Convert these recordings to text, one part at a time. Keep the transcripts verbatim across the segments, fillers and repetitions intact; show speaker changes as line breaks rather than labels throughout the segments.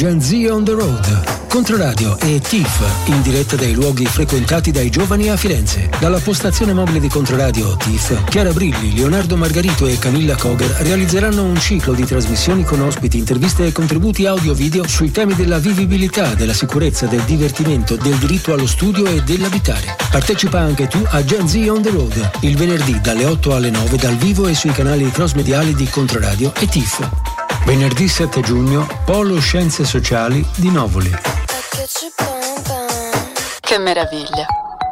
Gen Z on the Road. Controradio e T I F, in diretta dai luoghi frequentati dai giovani a Firenze. Dalla postazione mobile di Controradio T I F, Chiara Brilli, Leonardo Margarito e Camilla Koger realizzeranno un ciclo di trasmissioni con ospiti, interviste e contributi audio-video sui temi della vivibilità, della sicurezza, del divertimento, del diritto allo studio e dell'abitare. Partecipa anche tu a Gen Z on the Road, il venerdì dalle otto alle nove dal vivo e sui canali cross-mediali di Controradio e T I F. Venerdì sette giugno, Polo Scienze Sociali di Novoli.
Che meraviglia!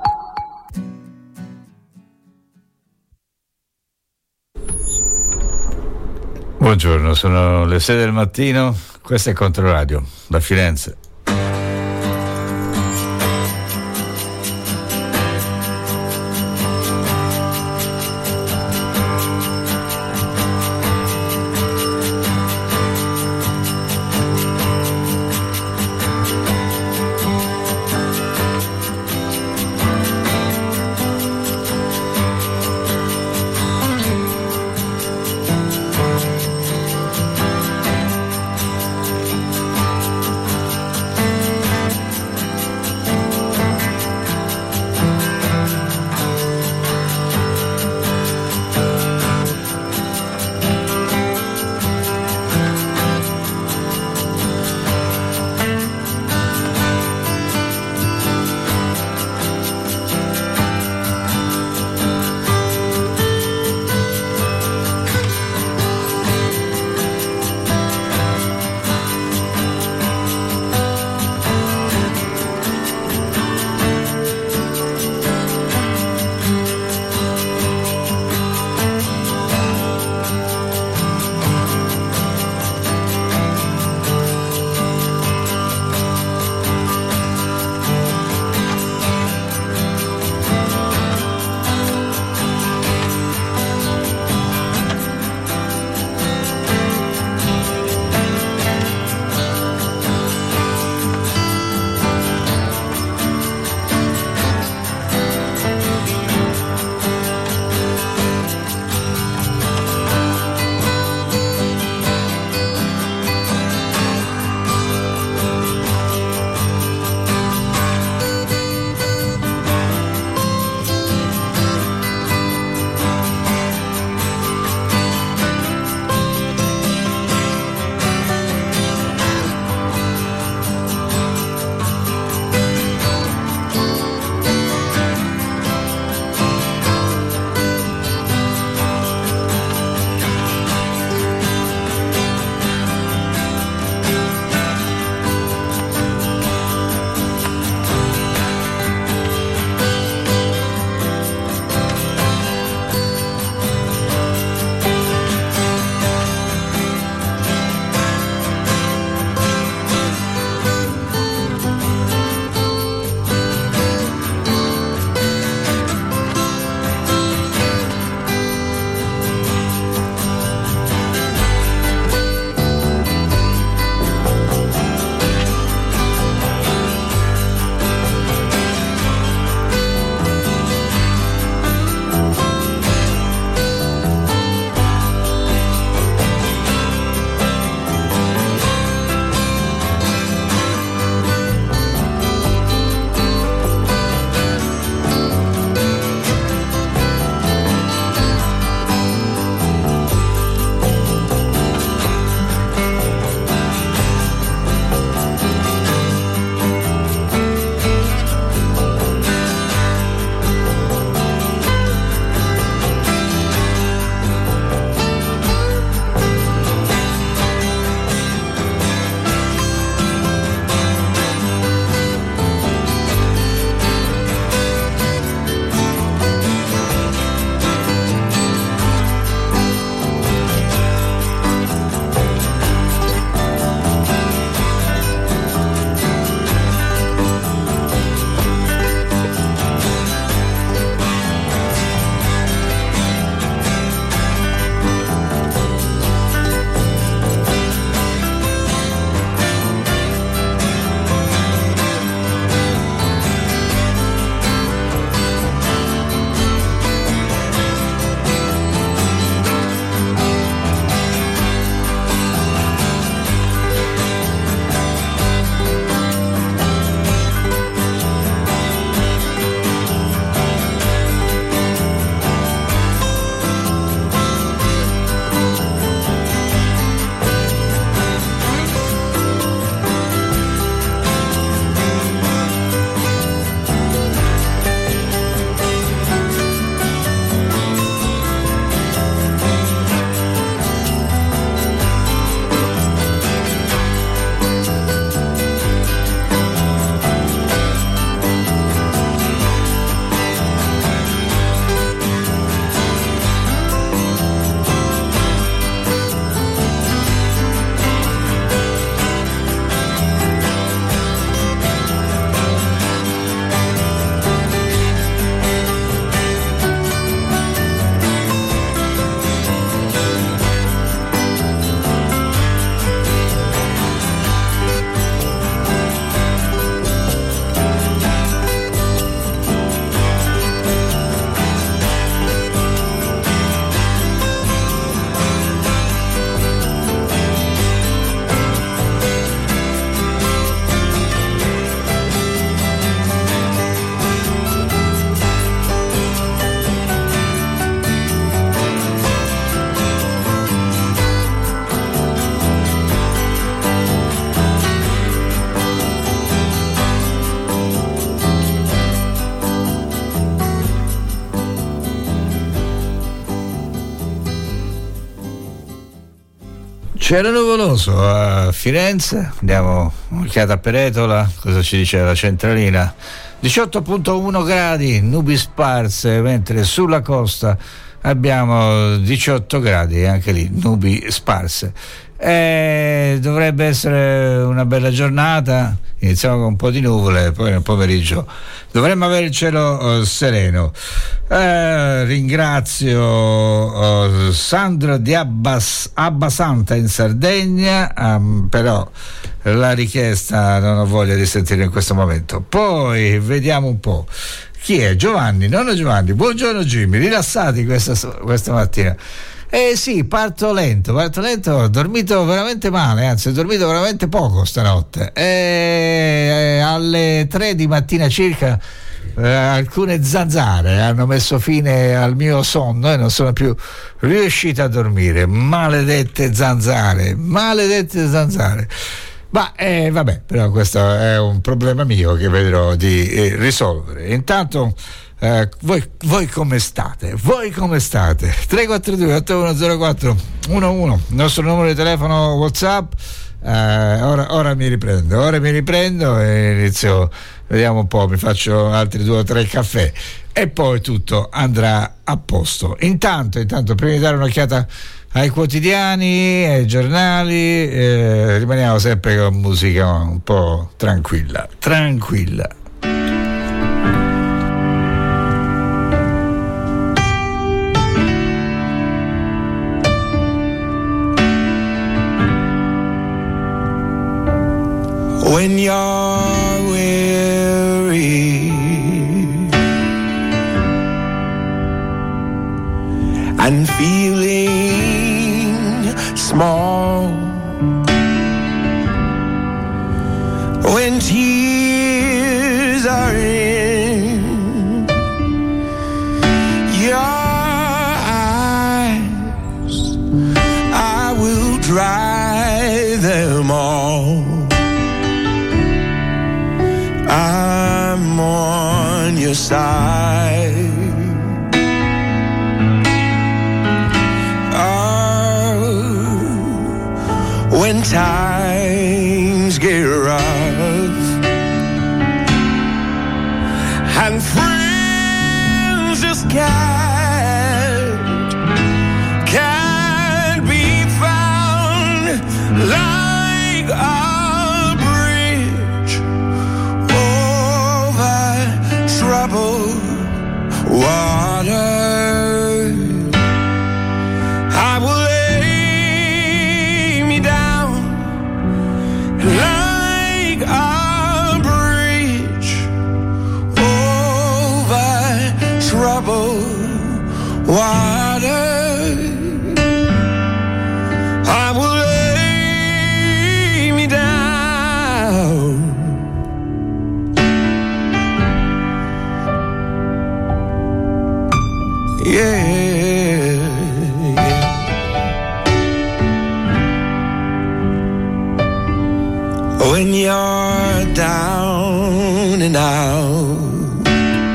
Buongiorno, sono le sei del mattino, questo è Controradio, da Firenze. Cielo nuvoloso a Firenze, andiamo un'occhiata a Peretola, cosa ci dice la centralina? diciotto virgola uno gradi, nubi sparse, mentre sulla costa abbiamo diciotto gradi, anche lì nubi sparse. E dovrebbe essere una bella giornata, iniziamo con un po' di nuvole, poi nel pomeriggio dovremmo avere il cielo uh, sereno. Eh, ringrazio uh, Sandro di Abbas, Abbasanta in Sardegna, um, però la richiesta non ho voglia di sentire in questo momento. Poi vediamo un po'. Chi è? Giovanni, nonno Giovanni, buongiorno Jimmy, rilassati questa, questa mattina. Eh sì, parto lento, parto lento, ho dormito veramente male, anzi ho dormito veramente poco stanotte. E alle tre di mattina circa eh, alcune zanzare hanno messo fine al mio sonno e non sono più riuscito a dormire. Maledette zanzare, maledette zanzare. Ma eh, vabbè, però questo è un problema mio che vedrò di eh, risolvere. Intanto eh, voi, voi come state? Voi come state? tre quattro due otto uno zero quattro uno uno, il nostro numero di telefono WhatsApp. Eh, ora, ora mi riprendo, ora mi riprendo e inizio, vediamo un po', mi faccio altri due o tre caffè e poi tutto andrà a posto. Intanto, intanto prima di dare un'occhiata ai quotidiani, ai giornali, eh, rimaniamo sempre con musica un po' tranquilla, tranquilla.
When you're weary and feeling small, when tears are in your eyes, I will dry them all. I'm on your side. When times get rough and friends just can't, can't be found, like a bridge over troubled water, I will like a bridge over troubled water, I will lay me down. Yeah. When you're down and out,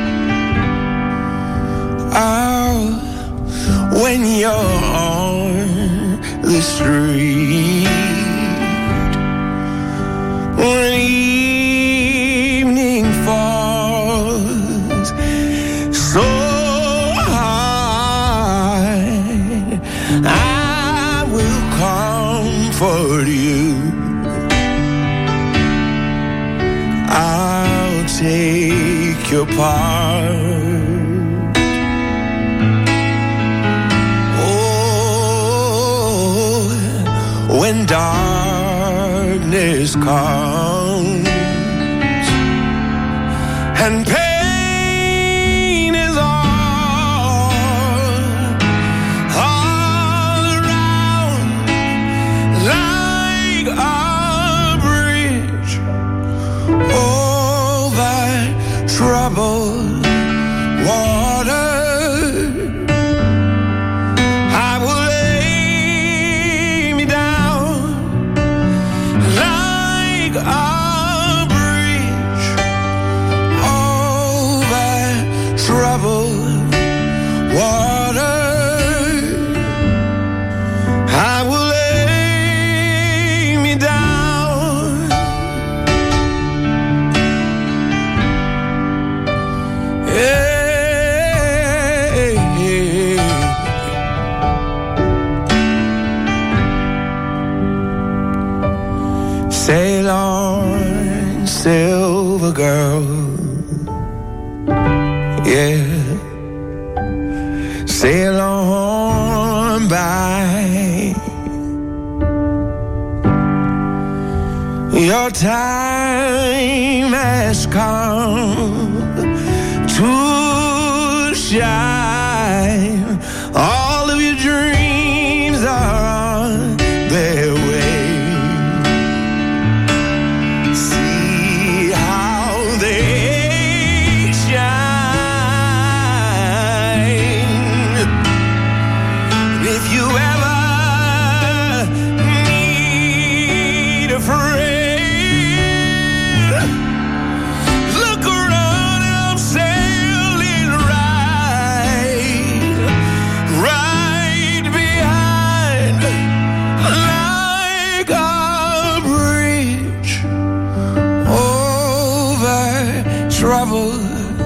out, when you're on the street, when evening falls so high, I will comfort you. I'll take your part. Oh, when darkness comes and pain is all, all around, like a bridge over troubled water, I will lay me down like a bridge silver girl. Yeah, sail on by. Your time has come to shine. All of your dreams are on their way. See how they shine. If you ever need a friend, troubled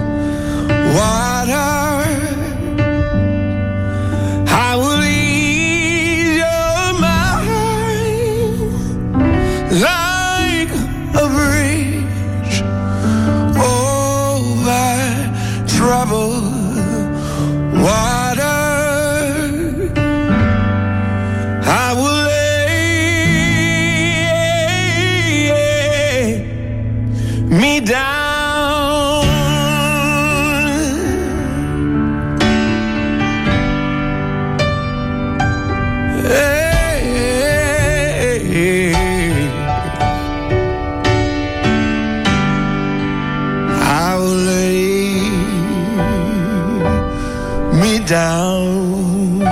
water, I will ease your mind like a bridge over troubled water. I will lay me down. Down.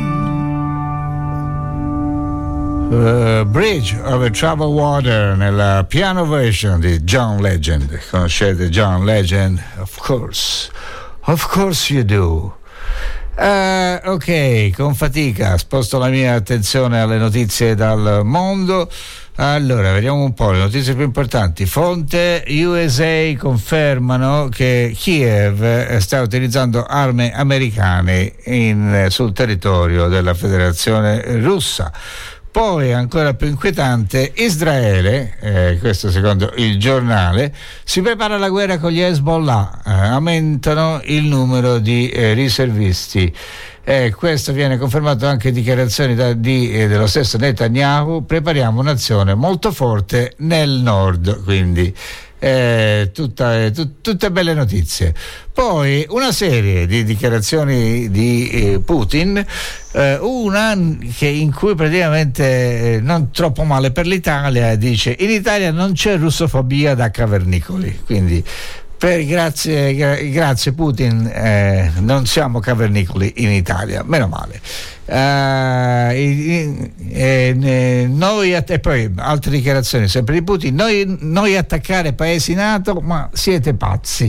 Uh, Bridge over Troubled Water nella piano version di John Legend. Conoscete John Legend? Of course, of course you do. Uh, ok, con fatica sposto la mia attenzione alle notizie dal mondo. Allora, vediamo un po' le notizie più importanti. Fonte U S A confermano che Kiev sta utilizzando armi americane in, sul territorio della Federazione Russa. Poi, ancora più inquietante, Israele, eh, questo secondo il giornale, si prepara alla guerra con gli Hezbollah, eh, aumentano il numero di eh, riservisti. E questo viene confermato anche in dichiarazioni da, di, eh, dello stesso Netanyahu. Prepariamo un'azione molto forte nel nord, quindi eh, tutta, eh, tut, tutte belle notizie. Poi una serie di dichiarazioni di eh, Putin, eh, una che in cui praticamente eh, non troppo male per l'Italia, dice: in Italia non c'è russofobia da cavernicoli, quindi per grazie, gra, grazie Putin, eh, non siamo cavernicoli in Italia, meno male. Uh, e, e, noi e poi altre dichiarazioni sempre di Putin: noi, noi attaccare paesi NATO, ma siete pazzi.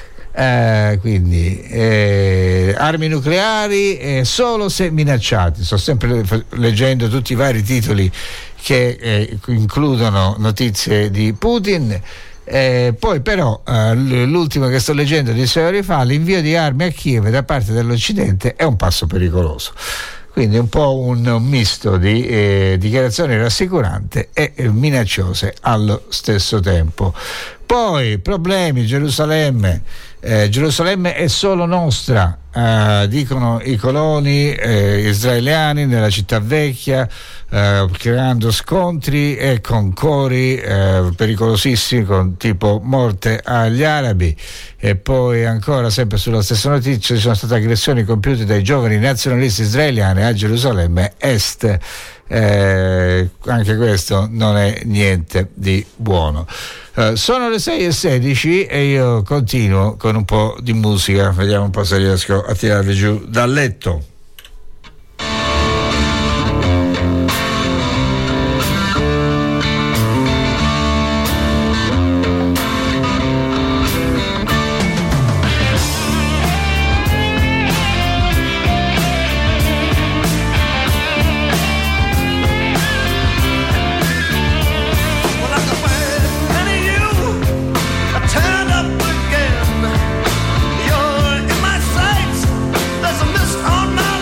Uh, quindi eh, armi nucleari eh, solo se minacciati. Sto sempre leggendo tutti i vari titoli che eh, includono notizie di Putin. Eh, poi però eh, l'ultimo che sto leggendo di sei ore fa: l'invio di armi a Kiev da parte dell'Occidente è un passo pericoloso. Quindi un po' un, un misto di eh, dichiarazioni rassicuranti e eh, minacciose allo stesso tempo. Poi problemi, Gerusalemme. Eh, Gerusalemme è solo nostra, eh, dicono i coloni eh, israeliani nella città vecchia, eh, creando scontri e con cori eh, pericolosissimi, con tipo morte agli arabi. E poi ancora sempre sulla stessa notizia: ci sono state aggressioni compiute dai giovani nazionalisti israeliani a Gerusalemme Est. Eh, anche questo non è niente di buono. Uh, sono le sei e sedici e io continuo con un po' di musica, vediamo un po' se riesco a tirarvi giù dal letto.
On my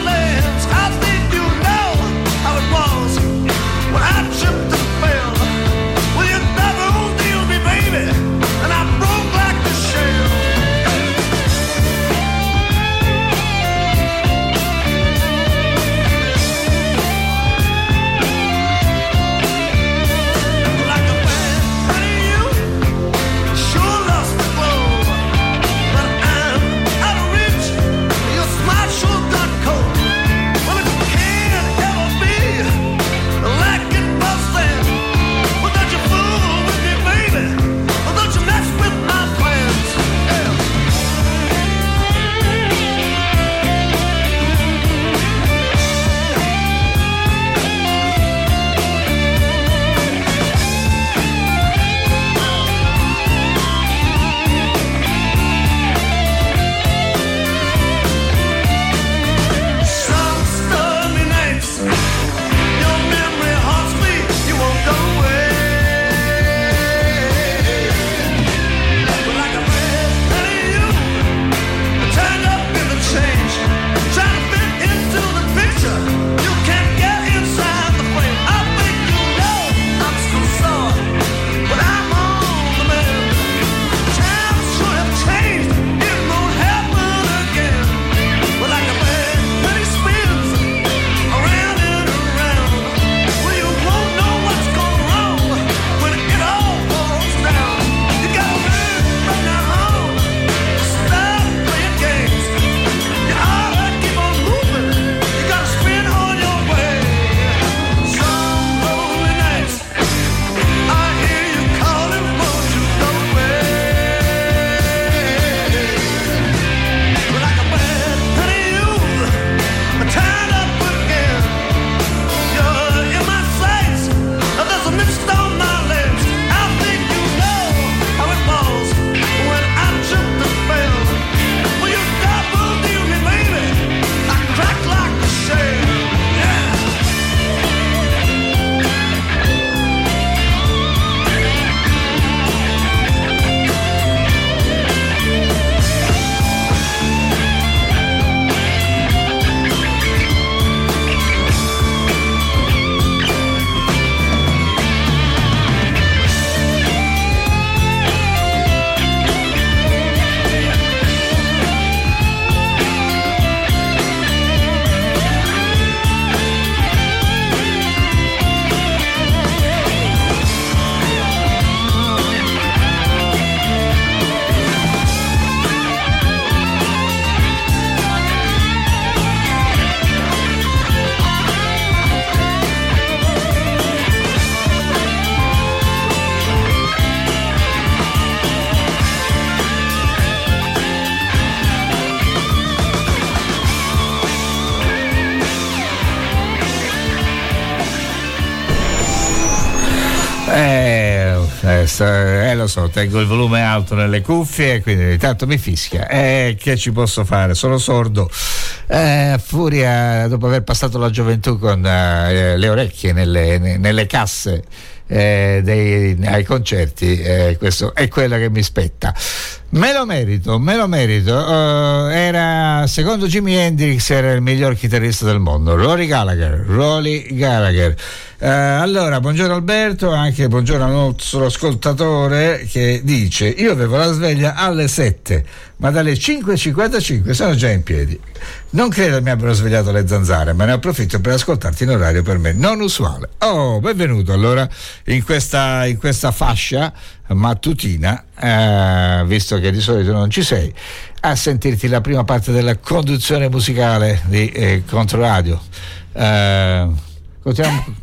Eh, sta, eh, lo so, tengo il volume alto nelle cuffie, quindi tanto mi fischia. Eh, che ci posso fare? Sono sordo. Eh, furia, dopo aver passato la gioventù con eh, le orecchie nelle, nelle casse eh, dei, ai concerti, eh, questo è quello che mi spetta. Me lo merito, me lo merito. Uh, era, secondo Jimi Hendrix, era il miglior chitarrista del mondo. Rory Gallagher, Rory Gallagher. Uh, allora, buongiorno Alberto, anche buongiorno al nostro ascoltatore che dice: io avevo la sveglia alle sette, ma dalle cinque e cinquantacinque sono già in piedi. Non credo mi abbiano svegliato le zanzare, ma ne approfitto per ascoltarti in orario per me non usuale. Oh, benvenuto allora in questa, in questa fascia mattutina, eh, visto che di solito non ci sei, a sentirti la prima parte della conduzione musicale di eh, Controradio. Eh, continuiamo.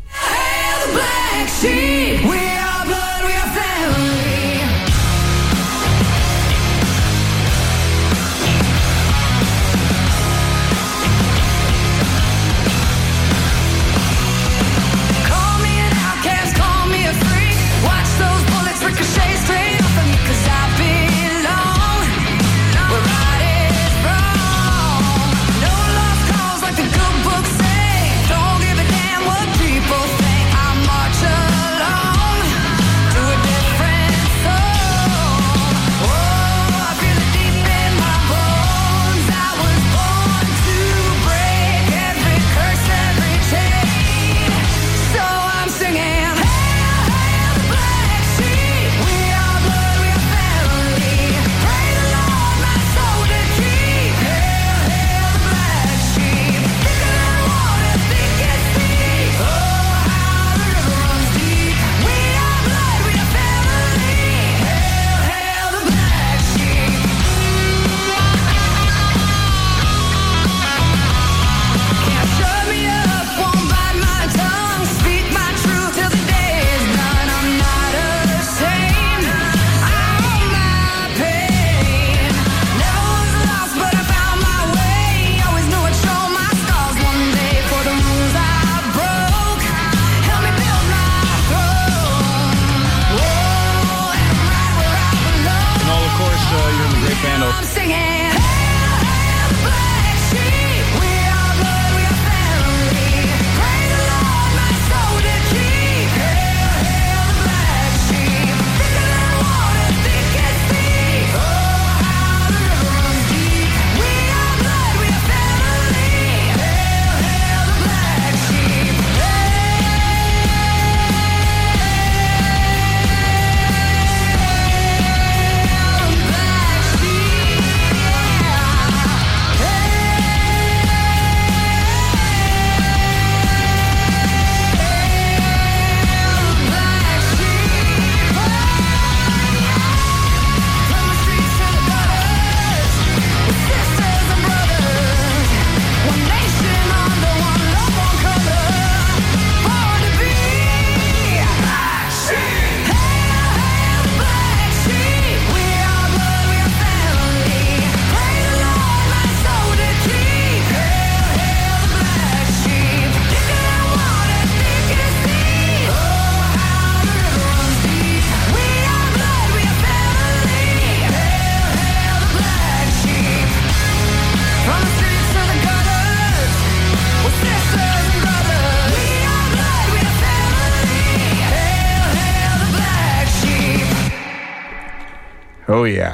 Oh yeah,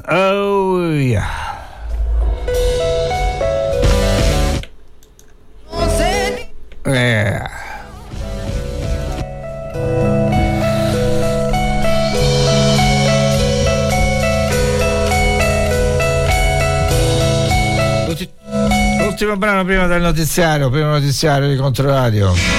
oh yeah. Yeah. Ultimo brano prima del notiziario, primo notiziario di Controradio.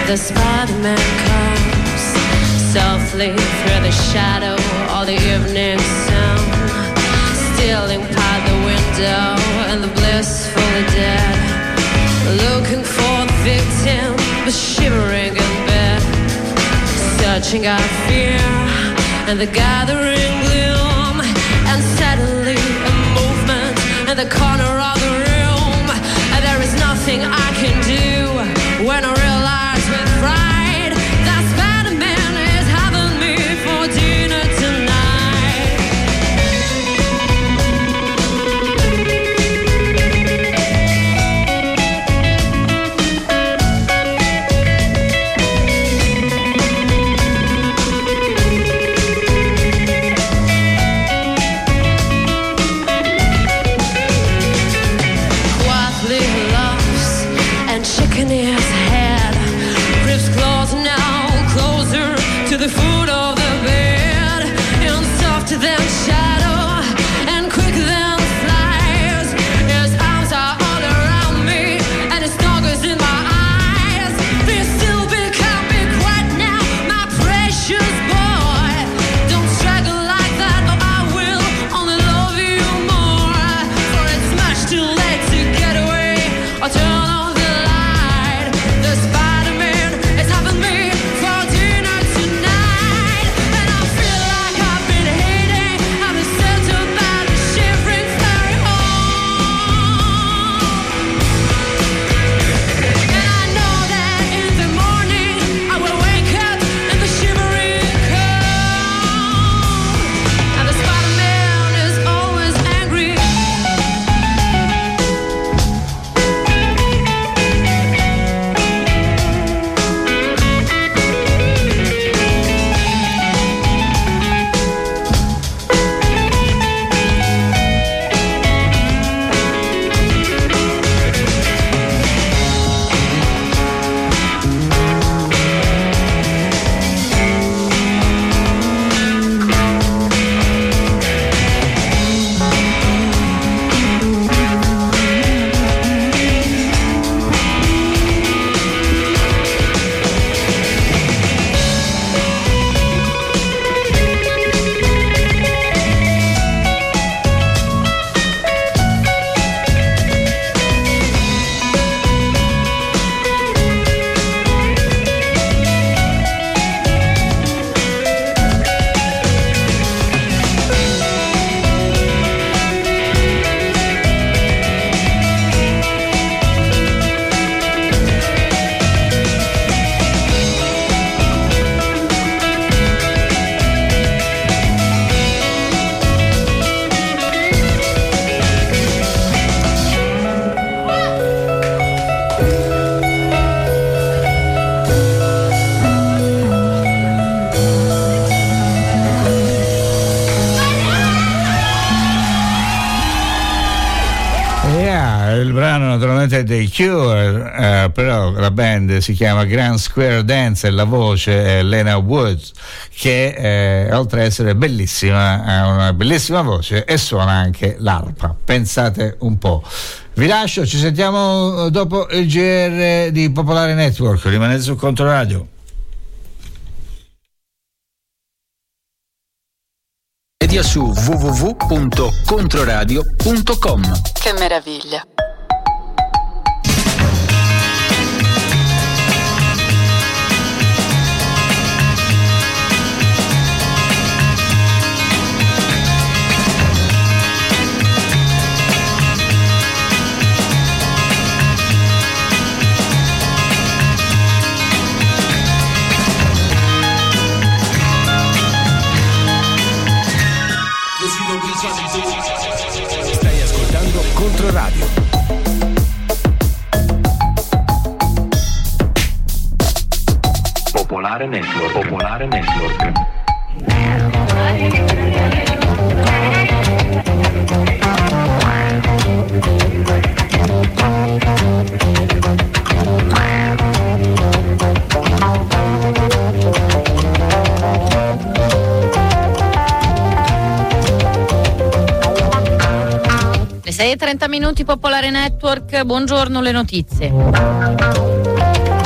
The Spider-Man comes softly through the shadow of the evening sun, stealing by the window and the blissfully dead, looking for the victim but shivering in bed, searching out fear and the gathering gloom, and suddenly a movement in the corner of the room, and there is nothing I can do when I realize with pride that Spider-Man is having me for dinner tonight. Quietly he laughs and shaking his head, Chris claws now closer to the foot of the bed, and softer than shadow and quicker than flies. His arms are all around me and his dog is in my eyes. Please still be calm, be quiet now, my precious boy. Don't struggle like that or I will only love you more, for it's much too late to get away or turn on the light. The Spider-Man is having me for dinner tonight, and I feel like I've been hating, I've been settled by the shivering fairy home. And I know that in the morning I will wake up in the shivering cold, and the Spider-Man is always angry.
Yeah, il brano naturalmente è dei Cure, eh, però la band si chiama Grand Square Dance e la voce è Lena Woods, che eh, oltre ad essere bellissima ha una bellissima voce e suona anche l'arpa, pensate un po'. Vi lascio, ci sentiamo dopo il G R di Popolare Network, rimanete su Controradio.
Media su w w w punto controradio punto com.
Che meraviglia!
Stai ascoltando Controradio.
Popolare Network. Popolare Network.
Le sei e trenta minuti, Popolare Network, buongiorno, le notizie.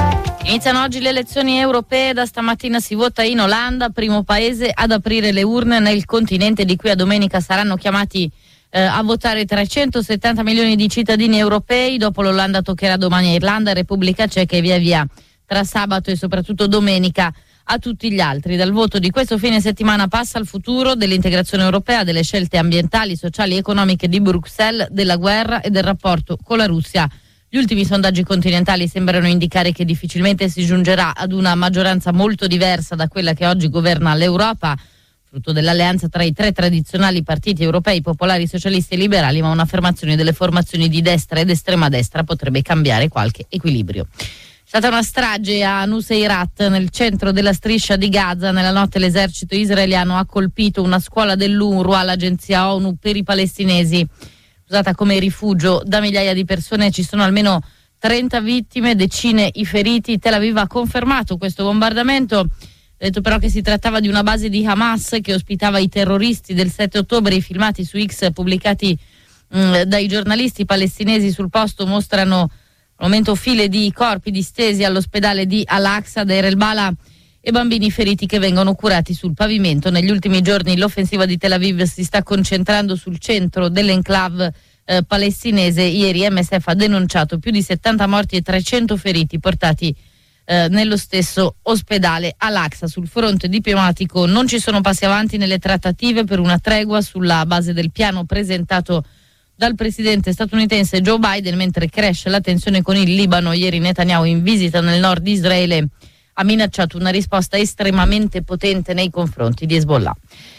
Iniziano oggi le elezioni europee, da stamattina si vota in Olanda, primo paese ad aprire le urne nel continente. Di qui a domenica saranno chiamati eh, a votare trecentosettanta milioni di cittadini europei. Dopo l'Olanda toccherà domani a Irlanda, Repubblica Ceca e via via tra sabato e soprattutto domenica a tutti gli altri. Dal voto di questo fine settimana passa al futuro dell'integrazione europea, delle scelte ambientali, sociali e economiche di Bruxelles, della guerra e del rapporto con la Russia. Gli ultimi sondaggi continentali sembrano indicare che difficilmente si giungerà ad una maggioranza molto diversa da quella che oggi governa l'Europa, frutto dell'alleanza tra i tre tradizionali partiti europei, popolari, socialisti e liberali, ma un'affermazione delle formazioni di destra ed estrema destra potrebbe cambiare qualche equilibrio. È stata una strage a Nuseirat, nel centro della striscia di Gaza. Nella notte l'esercito israeliano ha colpito una scuola dell'UNRWA, l'agenzia ONU per i palestinesi, usata come rifugio da migliaia di persone. Ci sono almeno trenta vittime, decine i feriti. Tel Aviv ha confermato questo bombardamento, ha detto però che si trattava di una base di Hamas che ospitava i terroristi del sette ottobre. I filmati su X pubblicati mh, dai giornalisti palestinesi sul posto mostrano al momento file di corpi distesi all'ospedale di Al-Aqsa, Deir el-Bala, e bambini feriti che vengono curati sul pavimento. Negli ultimi giorni l'offensiva di Tel Aviv si sta concentrando sul centro dell'enclave eh, palestinese. Ieri M S F ha denunciato più di settanta morti e trecento feriti portati eh, nello stesso ospedale Al-Aqsa. Sul fronte diplomatico non ci sono passi avanti nelle trattative per una tregua sulla base del piano presentato dal presidente statunitense Joe Biden, mentre cresce la tensione con il Libano. Ieri Netanyahu, in visita nel nord di Israele, ha minacciato una risposta estremamente potente nei confronti di Hezbollah.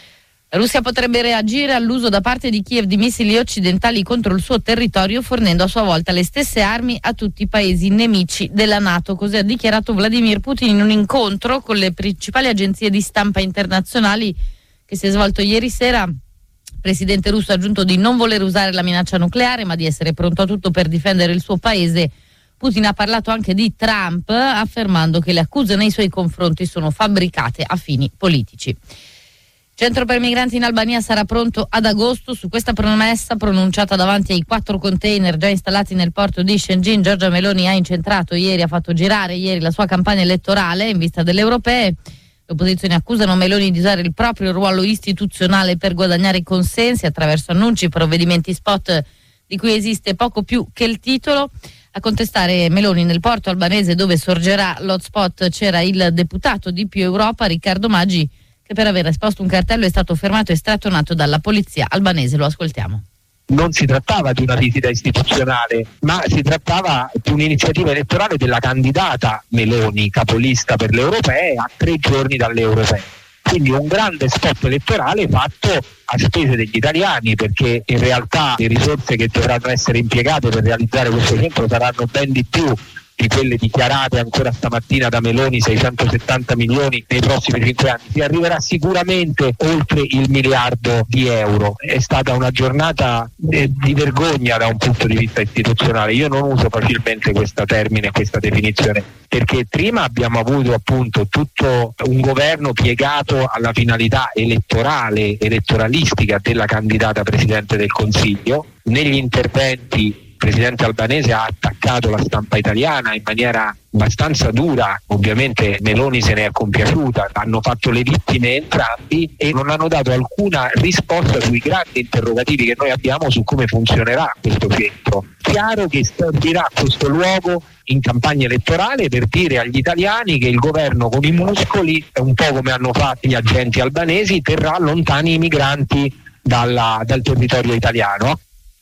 La Russia potrebbe reagire all'uso da parte di Kiev di missili occidentali contro il suo territorio, fornendo a sua volta le stesse armi a tutti i paesi nemici della NATO. Così ha dichiarato Vladimir Putin in un incontro con le principali agenzie di stampa internazionali che si è svolto ieri sera. Il presidente russo ha aggiunto di non voler usare la minaccia nucleare, ma di essere pronto a tutto per difendere il suo paese. Putin ha parlato anche di Trump, affermando che le accuse nei suoi confronti sono fabbricate a fini politici. Il centro per migranti in Albania sarà pronto ad agosto. Su questa promessa, pronunciata davanti ai quattro container già installati nel porto di Shenzhen, Giorgia Meloni ha incentrato ieri, ha fatto girare ieri la sua campagna elettorale in vista delle europee. Le opposizioni accusano Meloni di usare il proprio ruolo istituzionale per guadagnare consensi attraverso annunci e provvedimenti spot di cui esiste poco più che il titolo. A contestare Meloni nel porto albanese dove sorgerà l'hotspot c'era il deputato di Più Europa Riccardo Maggi, che per aver esposto un cartello è stato fermato e strattonato dalla polizia albanese. Lo ascoltiamo.
Non si trattava di una visita istituzionale, ma si trattava di un'iniziativa elettorale della candidata Meloni, capolista per le europee, a tre giorni dalle europee. Quindi un grande spot elettorale fatto a spese degli italiani, perché in realtà le risorse che dovranno essere impiegate per realizzare questo centro saranno ben di più di quelle dichiarate ancora stamattina da Meloni, seicentosettanta milioni nei prossimi cinque anni. Si arriverà sicuramente oltre il miliardo di euro. È stata una giornata eh, di vergogna da un punto di vista istituzionale. Io non uso facilmente questo termine, questa definizione, perché prima abbiamo avuto appunto tutto un governo piegato alla finalità elettorale, elettoralistica della candidata Presidente del Consiglio. Negli interventi il presidente albanese ha attaccato la stampa italiana in maniera abbastanza dura. Ovviamente Meloni se ne è compiaciuta, hanno fatto le vittime entrambi e non hanno dato alcuna risposta sui grandi interrogativi che noi abbiamo su come funzionerà questo centro. Chiaro che servirà questo luogo in campagna elettorale per dire agli italiani che il governo con i muscoli, un po' come hanno fatto gli agenti albanesi, terrà lontani i migranti dalla, dal territorio italiano.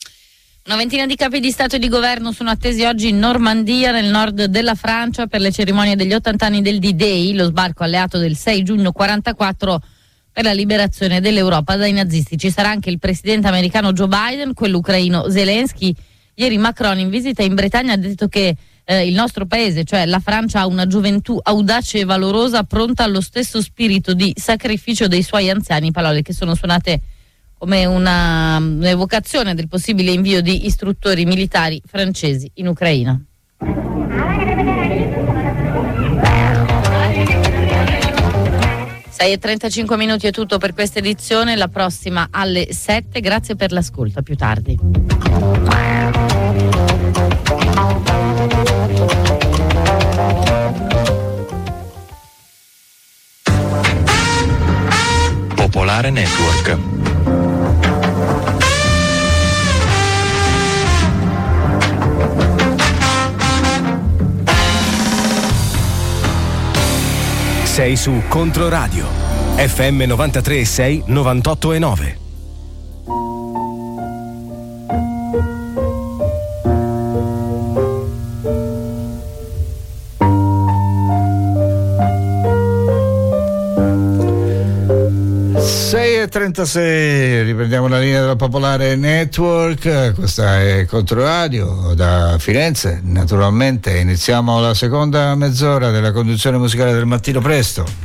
Una ventina di capi di Stato e di Governo sono attesi oggi in Normandia, nel nord della Francia, per le cerimonie degli ottanta anni del D-Day, lo sbarco alleato del sei giugno quarantaquattro per la liberazione dell'Europa dai nazisti. Ci sarà anche il presidente americano Joe Biden, quello ucraino Zelensky. Ieri Macron, in visita in Bretagna, ha detto che eh, il nostro paese, cioè la Francia, ha una gioventù audace e valorosa, pronta allo stesso spirito di sacrificio dei suoi anziani, parole che sono suonate come una, un'evocazione del possibile invio di istruttori militari francesi in Ucraina. sei e trentacinque minuti è tutto per questa edizione, la prossima alle sette. Grazie per l'ascolto, a più tardi.
Popolare Network.
Sei su Controradio F M novantatré e sei, novantotto e nove.
sei e trentasei, riprendiamo la linea della Popolare Network. Questa è Controradio da Firenze. Naturalmente iniziamo la seconda mezz'ora della conduzione musicale del mattino presto.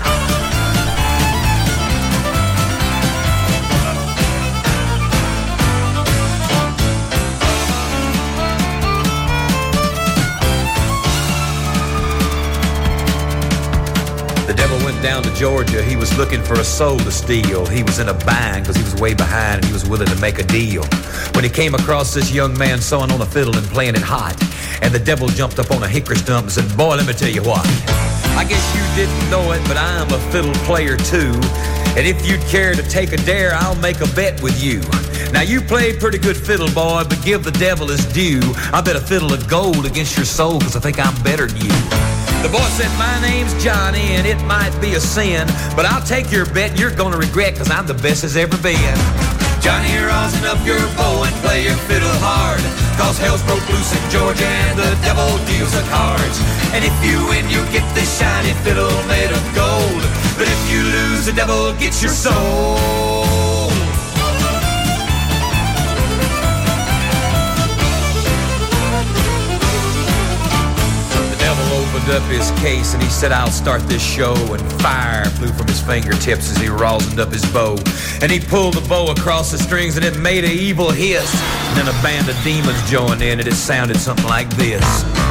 Down to Georgia, he was looking for a soul to steal. He was in a bind because he was way behind and he was willing to make a deal. When he came across this young man sewing on a fiddle and playing it hot, and the devil jumped up on a hickory stump and said, boy, let me tell you what. I guess you didn't know it, but I'm a fiddle player too. And if you'd care to take a dare, I'll make a bet with you. Now you played pretty good fiddle, boy, but give the devil his due. I bet a fiddle of gold against your soul because I think I'm better than you. The boy said, my name's Johnny, and it might be a sin, but I'll take your bet and you're gonna regret, cause I'm the best as ever been. Johnny, rosin up your bow and play your fiddle hard, cause hell's broke loose in Georgia and the devil deals the cards. And if you win, you get this shiny fiddle made of gold, but if you lose, the devil gets your soul. Opened up his case and he said, I'll start this show, and fire flew from his fingertips as he rosined up his bow, and he pulled the bow across the strings and it made an evil hiss, and then a band of demons joined in and it sounded something like this.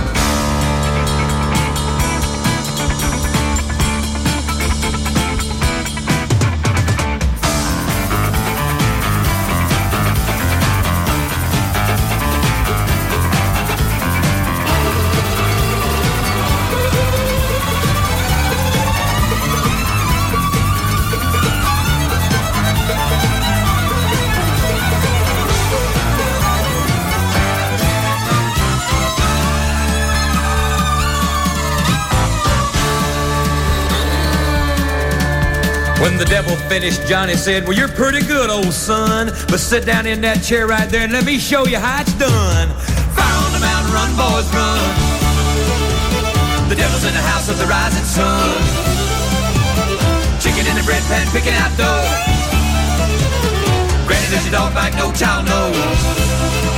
When the devil finished, Johnny said, well, you're pretty good, old son, but sit down in that chair right there and let me show you how it's done. Fire on the mountain, run, boys, run. The devil's in the house of the rising sun. Chicken in the bread pan, picking out dough. Granny, does your dog bite? No child knows.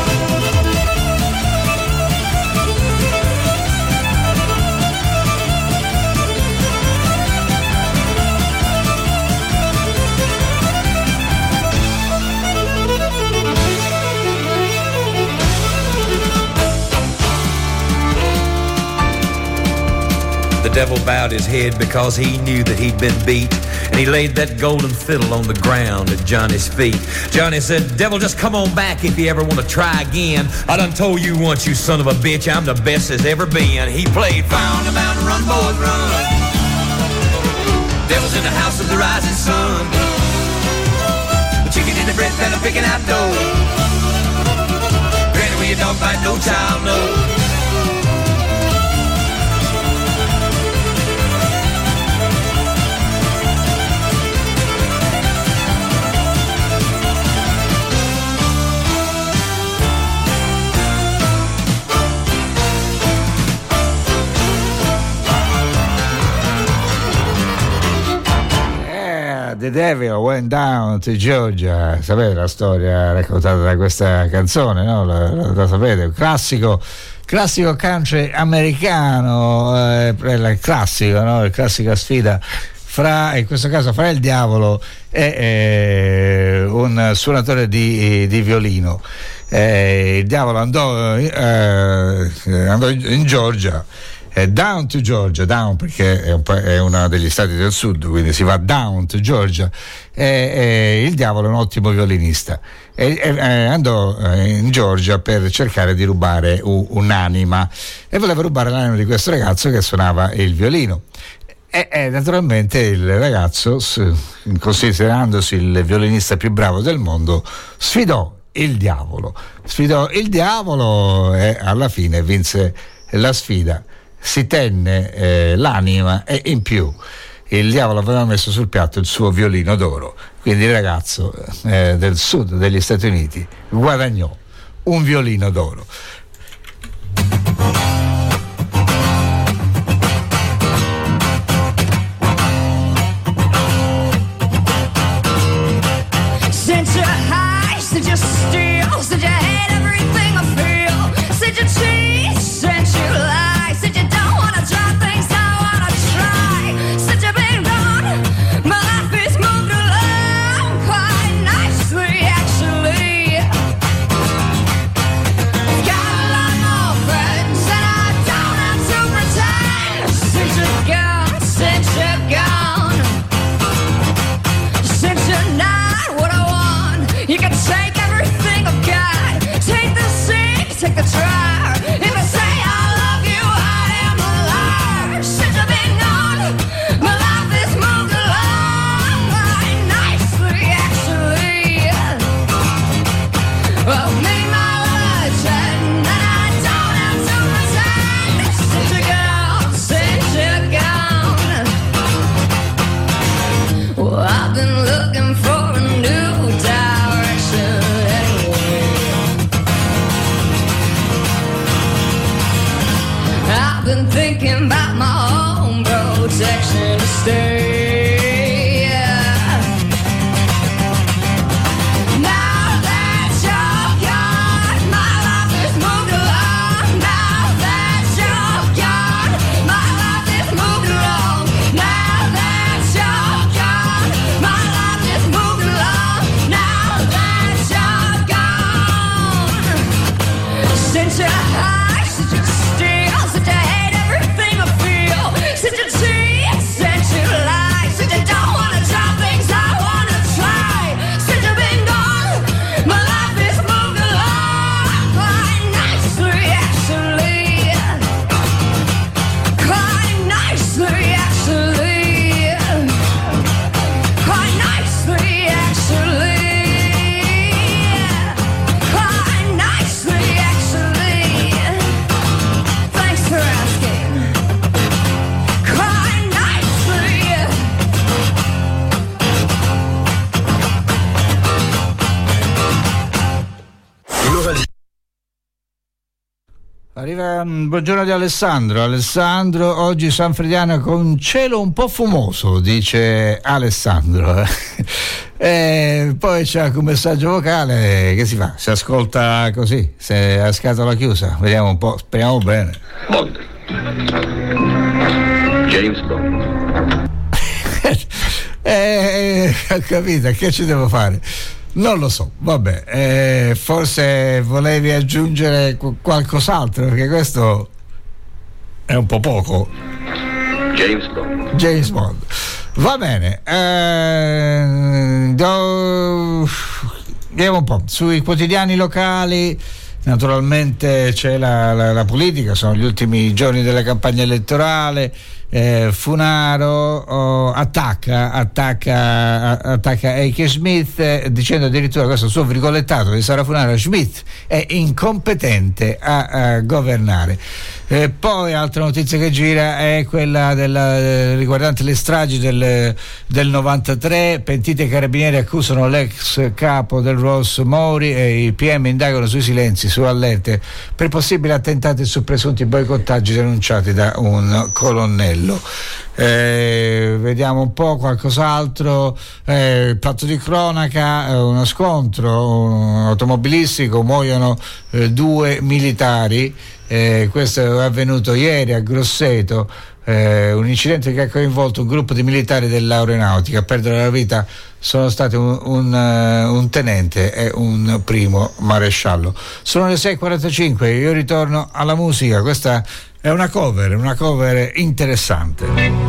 The devil bowed his head because he knew that he'd been beat, and he laid that golden fiddle on the ground at Johnny's feet. Johnny said, devil, just come on back if you ever want to try again. I done told you once, you son of a bitch, I'm the best there's ever been. He played Fire on the Mountain, run, boys, run. Devil's in the house of the rising sun. The chicken in the bread pan, I'm picking out dough. Granny, when your dog bite, no child knows.
The Devil Went Down to Georgia. Sapete la storia raccontata da questa canzone, no? La, la, la sapete, un classico classico country americano, eh, il classico, no? La classica sfida fra, in questo caso, fra il diavolo e eh, un suonatore di, di violino. Eh, il diavolo andò, eh, andò in Georgia. Down to Georgia, down perché è, un è uno degli stati del sud, quindi si va down to Georgia, e, e il diavolo è un ottimo violinista e, e, e andò in Georgia per cercare di rubare un, un'anima, e voleva rubare l'anima di questo ragazzo che suonava il violino. E, e naturalmente il ragazzo, considerandosi il violinista più bravo del mondo, sfidò il diavolo. Sfidò il diavolo e alla fine vinse la sfida. Si tenne eh, l'anima e in più il diavolo aveva messo sul piatto il suo violino d'oro. Quindi il ragazzo eh, del sud degli Stati Uniti guadagnò un violino d'oro.
Since you're high, since you're still, since you hate everything I feel, since you cheat, since you lie, since you don't wanna try things I wanna try, since you've been gone, my life is moved along quite nicely actually. Got a lot more friends and I don't have to pretend. Since you're gone, since you're gone, since you're not what I want, you can take everything I've got. Take the seat, take the try. If I say I love you, I am a liar. Since I've been gone, my life is moved along quite nicely actually. Well, make my legend and I don't have to pretend. Since you're gone, since you're gone, well, I've been looking for a new direction anyway. I've been thinking about my own protection to stay. Yeah. Now that you're gone, my life is moved along. Now that you're gone, my life is moved along. Now that you're gone, my life is moved along. Now that you're gone, since you're high, since you're still, since you hate everything I feel, since you cheat, since you lie, since you don't wanna try things I wanna try, since you've been gone, my life is moved along quite nicely actually, quite nicely actually, quite nicely actually, quite nicely actually. Thanks for asking. Quite nicely.
Arriva un buongiorno di Alessandro. Alessandro, oggi San Frediano con un cielo un po' fumoso, dice Alessandro. E poi c'è anche un messaggio vocale, che si fa? Si ascolta così, se a scatola chiusa. Vediamo un po', speriamo bene.
Bond. James Bond.
Eh, ho capito, che ci devo fare? Non lo so, vabbè, eh, forse volevi aggiungere qu- qualcos'altro, perché questo è un po' poco.
James Bond.
James Bond. Va bene, eh, do... vediamo un po' sui quotidiani locali. Naturalmente c'è la, la, la politica, sono gli ultimi giorni della campagna elettorale. Eh, Funaro oh, attacca attacca attacca Heike Schmidt, eh, dicendo addirittura, questo suo virgolettato di Sara Funaro: Schmidt è incompetente a, a governare. Eh, poi altra notizia che gira è quella della, eh, riguardante le stragi del, del novantatré. Pentiti e carabinieri accusano l'ex capo del R O S Mori e i P M indagano sui silenzi su allerte per possibili attentati e su presunti boicottaggi denunciati da un colonnello. Eh, vediamo un po' qualcos'altro. Eh, fatto di cronaca, eh, uno scontro un automobilistico, muoiono eh, due militari. Eh, questo è avvenuto ieri a Grosseto, eh, un incidente che ha coinvolto un gruppo di militari dell'aeronautica. A perdere la vita sono stati un, un, uh, un tenente e un primo maresciallo. Sono le sei e quarantacinque, io ritorno alla musica. Questa è una cover, una cover interessante.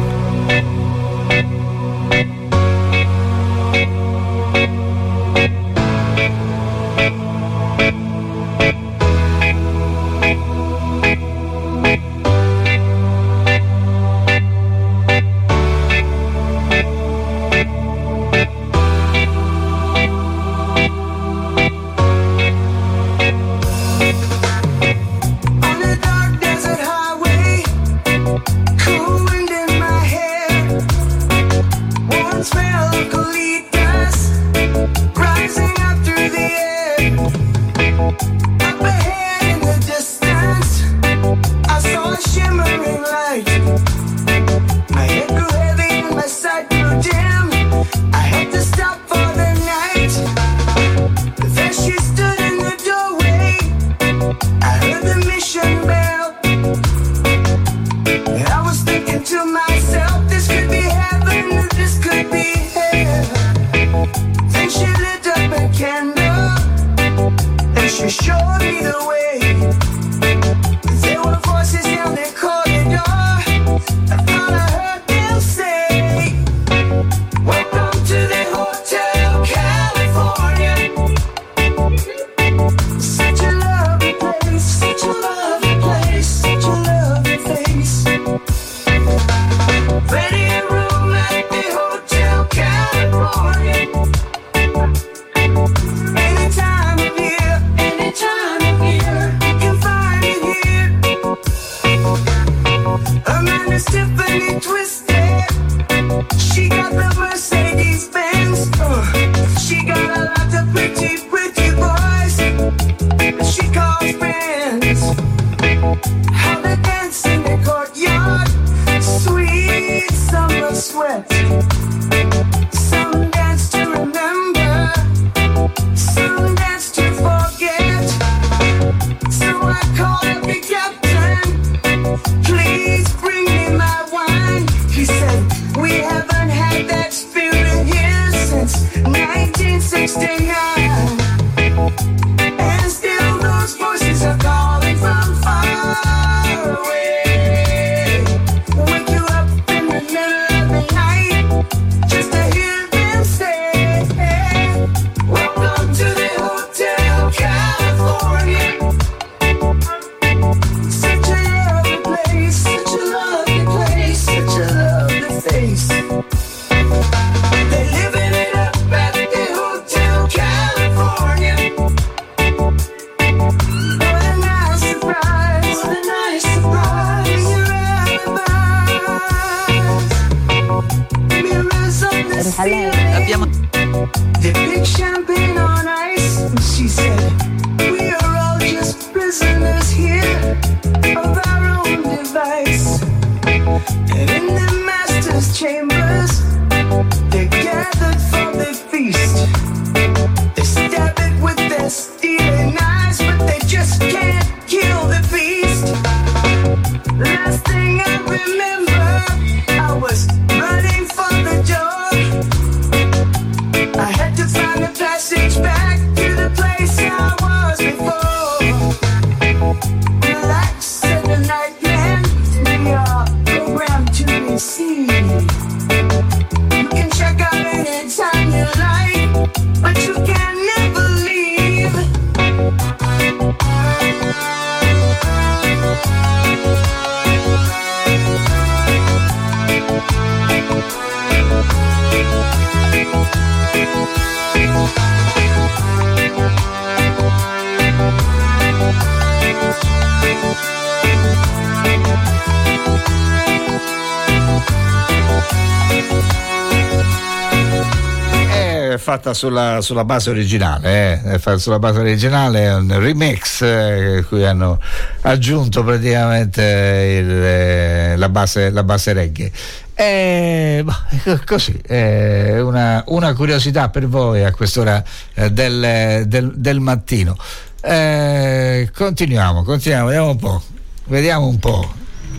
fatta sulla, sulla base originale, eh? È fatta sulla base originale, è un remix eh, cui hanno aggiunto praticamente il, eh, la base la base reggae. E così, è una, una curiosità per voi a quest'ora eh, del, del, del mattino. Eh, continuiamo, continuiamo, vediamo un po', vediamo un po'.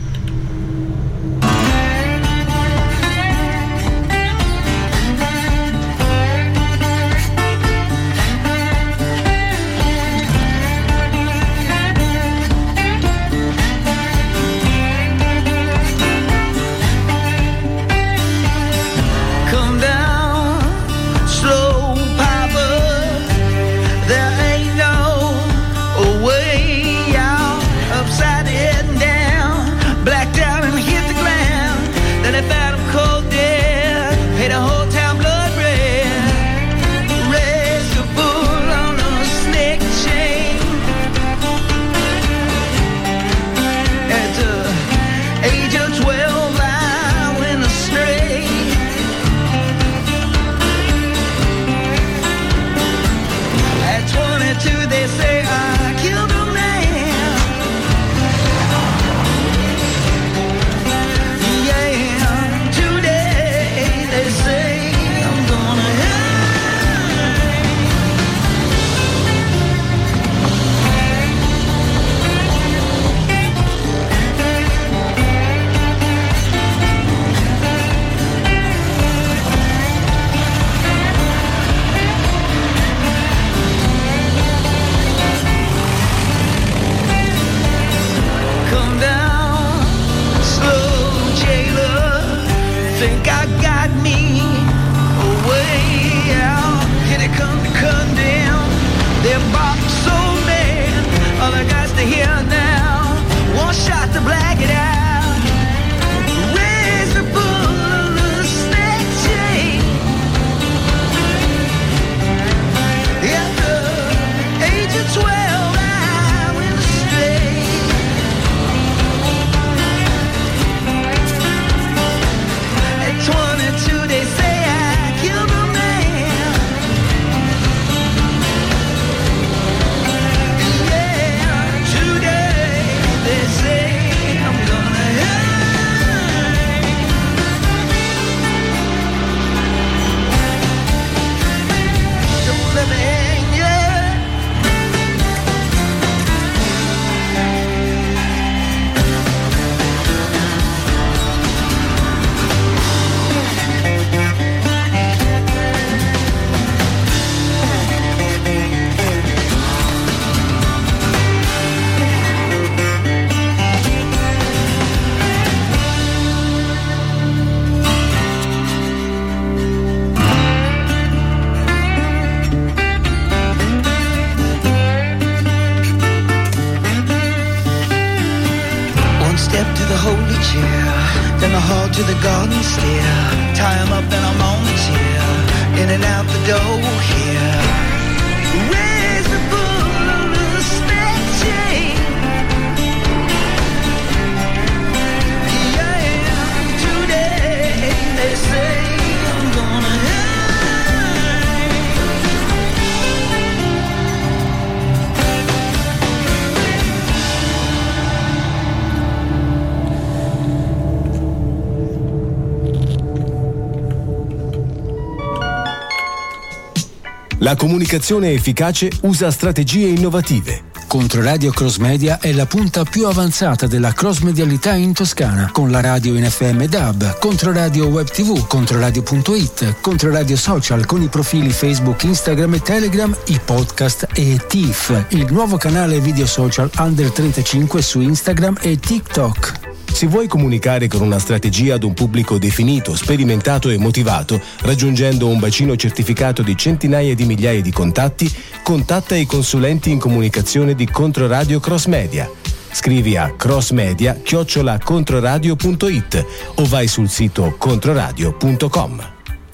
La comunicazione efficace usa strategie innovative.
Controradio Cross Media è la punta più avanzata della cross-medialità in Toscana, con la radio in F M D A B, Controradio Web T V, Controradio punto it, Controradio Social con i profili Facebook, Instagram e Telegram, i podcast e T I F, il nuovo canale video social Under trentacinque su Instagram e TikTok.
Se vuoi comunicare con una strategia ad un pubblico definito, sperimentato e motivato, raggiungendo un bacino certificato di centinaia di migliaia di contatti, contatta i consulenti in comunicazione di Controradio Cross Media. Scrivi a crossmedia chiocciola controradio punto it o vai sul sito controradio punto com.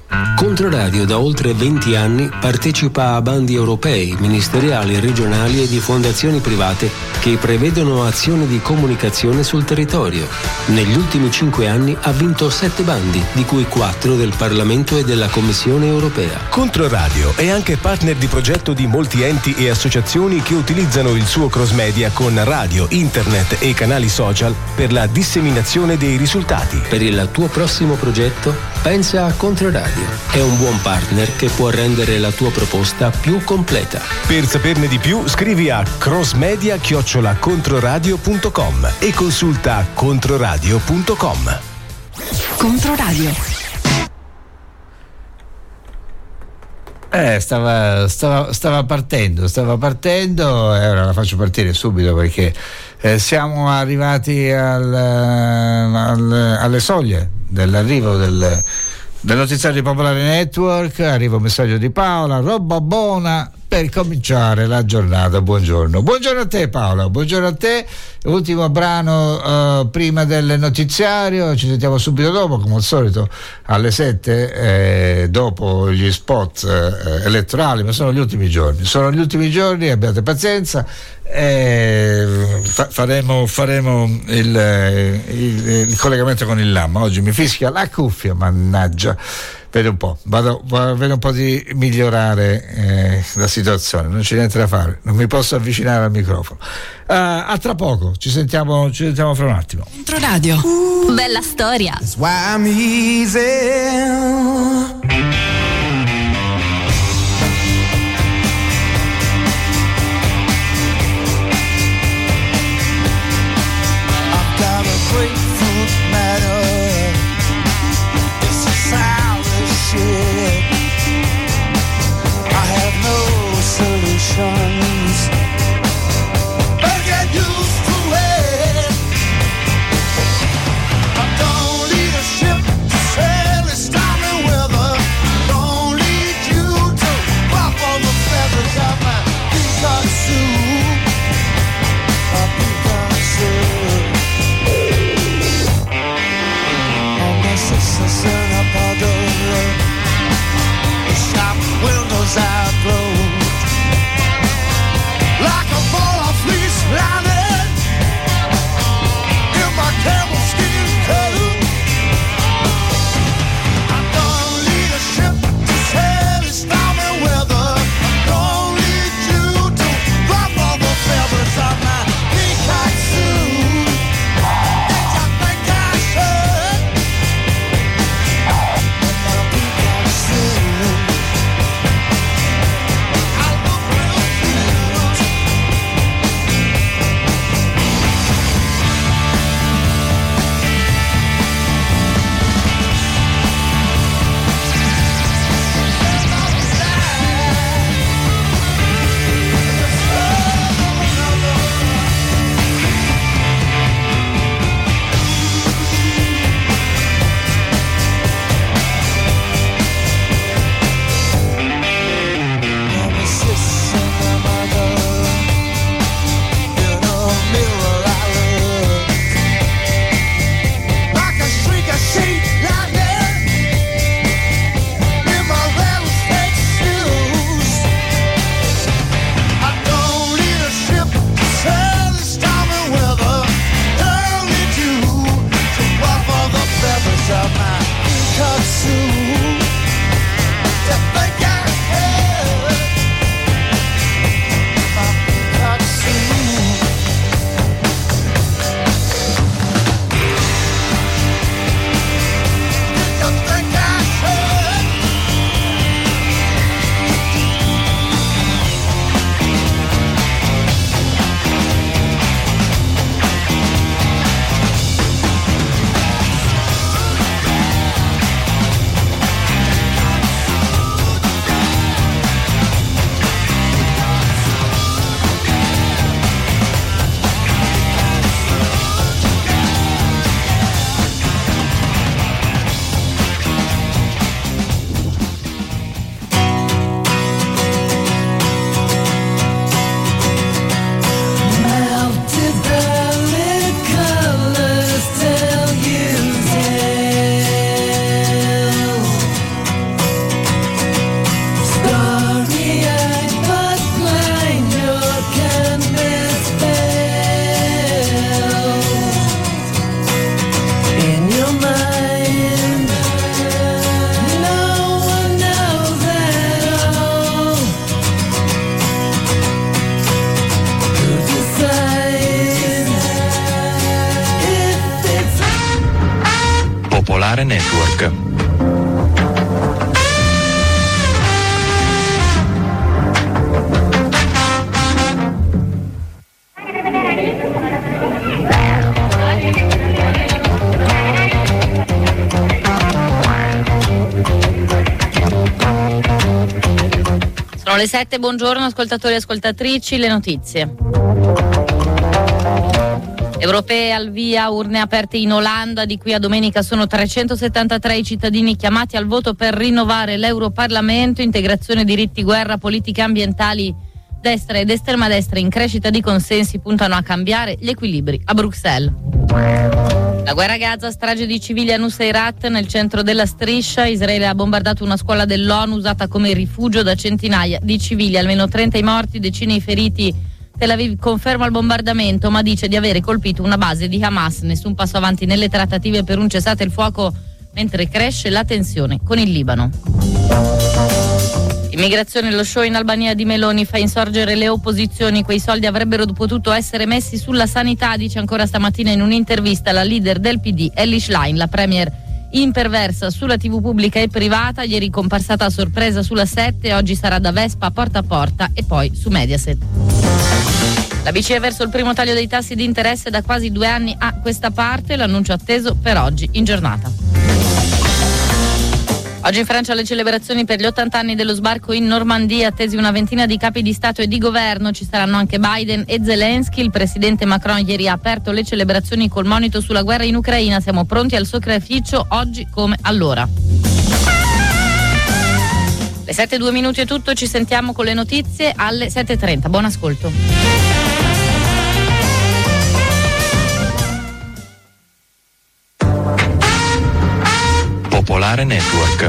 Controradio da oltre venti anni partecipa a bandi europei, ministeriali, regionali e di fondazioni private che prevedono azioni di comunicazione sul territorio. Negli ultimi cinque anni ha vinto sette bandi, di cui quattro del Parlamento e della Commissione europea.
Controradio è anche partner di progetto di molti enti e associazioni che utilizzano il suo cross media con radio, internet e canali social per la disseminazione dei risultati.
Per il tuo prossimo progetto, pensa a Controradio. È un buon partner che può rendere la tua proposta più completa.
Per saperne di più, scrivi a crossmedia chiocciola controradio punto com e consulta controradio punto com.
Controradio.
Eh, stava, stava, stava partendo, stava partendo e ora la faccio partire subito perché eh, siamo arrivati al, al, alle soglie dell'arrivo del, del notiziario di Popolare Network. Arriva un messaggio di Paola, roba buona per cominciare la giornata. Buongiorno, buongiorno a te Paola, buongiorno a te. Ultimo brano uh, prima del notiziario, ci sentiamo subito dopo come al solito alle sette, eh, dopo gli spot eh, elettorali, ma sono gli ultimi giorni, sono gli ultimi giorni, abbiate pazienza. Eh, fa- faremo, faremo il, il, il collegamento con il Lamma. Oggi mi fischia la cuffia, mannaggia. Vedo un po', vado, vado a vedere un po' di migliorare eh, la situazione, non c'è niente da fare, non mi posso avvicinare al microfono. Uh, a tra poco, ci sentiamo, ci sentiamo fra un attimo.
Controradio. Uh, bella storia.
That's why I'm easy.
Don't need a ship to sail, it's stormy weather. Popolare Network.
Sono le sette, buongiorno ascoltatori e ascoltatrici, le notizie. Europee al via, urne aperte in Olanda, di qui a domenica sono trecentosettantatré i cittadini chiamati al voto per rinnovare l'Europarlamento, integrazione, diritti, guerra, politiche ambientali, destra ed estrema destra in crescita di consensi puntano a cambiare gli equilibri a Bruxelles. La guerra a Gaza, strage di civili a Nuseirat nel centro della striscia. Israele ha bombardato una scuola dell'ONU usata come rifugio da centinaia di civili, almeno trenta i morti, decine i feriti. Tel Aviv conferma il bombardamento ma dice di avere colpito una base di Hamas. Nessun passo avanti nelle trattative per un cessate il fuoco mentre cresce la tensione con il Libano. Immigrazione, lo show in Albania di Meloni fa insorgere le opposizioni. Quei soldi avrebbero potuto essere messi sulla sanità, dice ancora stamattina in un'intervista la leader del P D, Elly Schlein. La premier imperversa sulla tivù pubblica e privata, ieri comparsata a sorpresa sulla sette, oggi sarà da Vespa porta a porta e poi su Mediaset. La B C E verso il primo taglio dei tassi di interesse da quasi due anni a questa parte, l'annuncio atteso per oggi in giornata. Oggi in Francia le celebrazioni per gli ottanta anni dello sbarco in Normandia, attesi una ventina di capi di Stato e di governo, ci saranno anche Biden e Zelensky. Il presidente Macron ieri ha aperto le celebrazioni col monito sulla guerra in Ucraina, siamo pronti al sacrificio oggi come allora. Le sette e due minuti è tutto, ci sentiamo con le notizie alle sette e trenta, buon ascolto.
Popolare Network.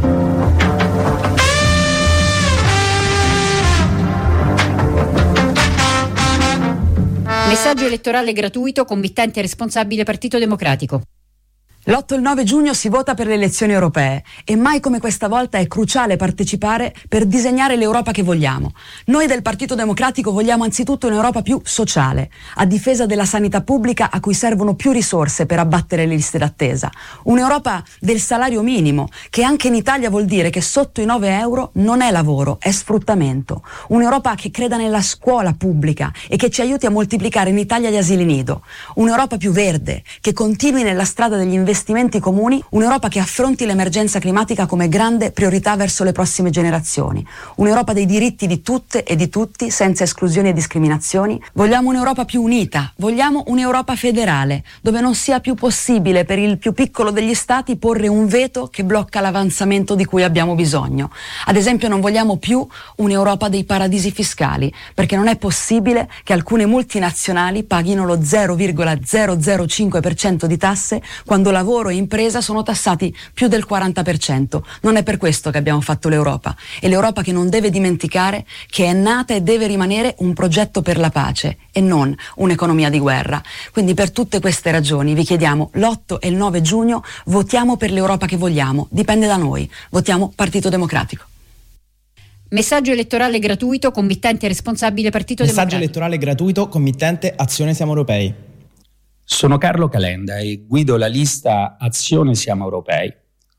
Messaggio elettorale gratuito, committente responsabile Partito Democratico.
L'otto e il nove giugno si vota per le elezioni europee e mai come questa volta è cruciale partecipare per disegnare l'Europa che vogliamo. Noi del Partito Democratico vogliamo anzitutto un'Europa più sociale, a difesa della sanità pubblica a cui servono più risorse per abbattere le liste d'attesa. Un'Europa del salario minimo, che anche in Italia vuol dire che sotto i nove euro non è lavoro, è sfruttamento. Un'Europa che creda nella scuola pubblica e che ci aiuti a moltiplicare in Italia gli asili nido. Un'Europa più verde, che continui nella strada degli investimenti investimenti comuni, un'Europa che affronti l'emergenza climatica come grande priorità verso le prossime generazioni, un'Europa dei diritti di tutte e di tutti senza esclusioni e discriminazioni. Vogliamo un'Europa più unita, vogliamo un'Europa federale, dove non sia più possibile per il più piccolo degli stati porre un veto che blocca l'avanzamento di cui abbiamo bisogno. Ad esempio non vogliamo più un'Europa dei paradisi fiscali, perché non è possibile che alcune multinazionali paghino lo zero virgola zero zero cinque per cento di tasse quando lavoro e impresa sono tassati più del quaranta per cento. Non è per questo che abbiamo fatto l'Europa. È l'Europa che non deve dimenticare che è nata e deve rimanere un progetto per la pace e non un'economia di guerra. Quindi per tutte queste ragioni vi chiediamo l'otto e il nove giugno votiamo per l'Europa che vogliamo. Dipende da noi. Votiamo Partito Democratico.
Messaggio elettorale gratuito, committente responsabile Partito
Messaggio
Democratico.
elettorale gratuito, committente Azione Siamo Europei.
Sono Carlo Calenda e guido la lista Azione Siamo Europei.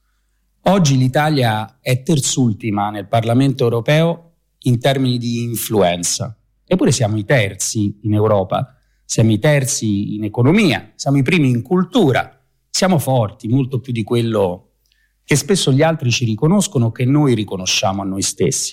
Oggi l'Italia è terzultima nel Parlamento europeo in termini di influenza, eppure siamo i terzi in Europa, siamo i terzi in economia, siamo i primi in cultura, siamo forti, molto più di quello che spesso gli altri ci riconoscono, che noi riconosciamo a noi stessi.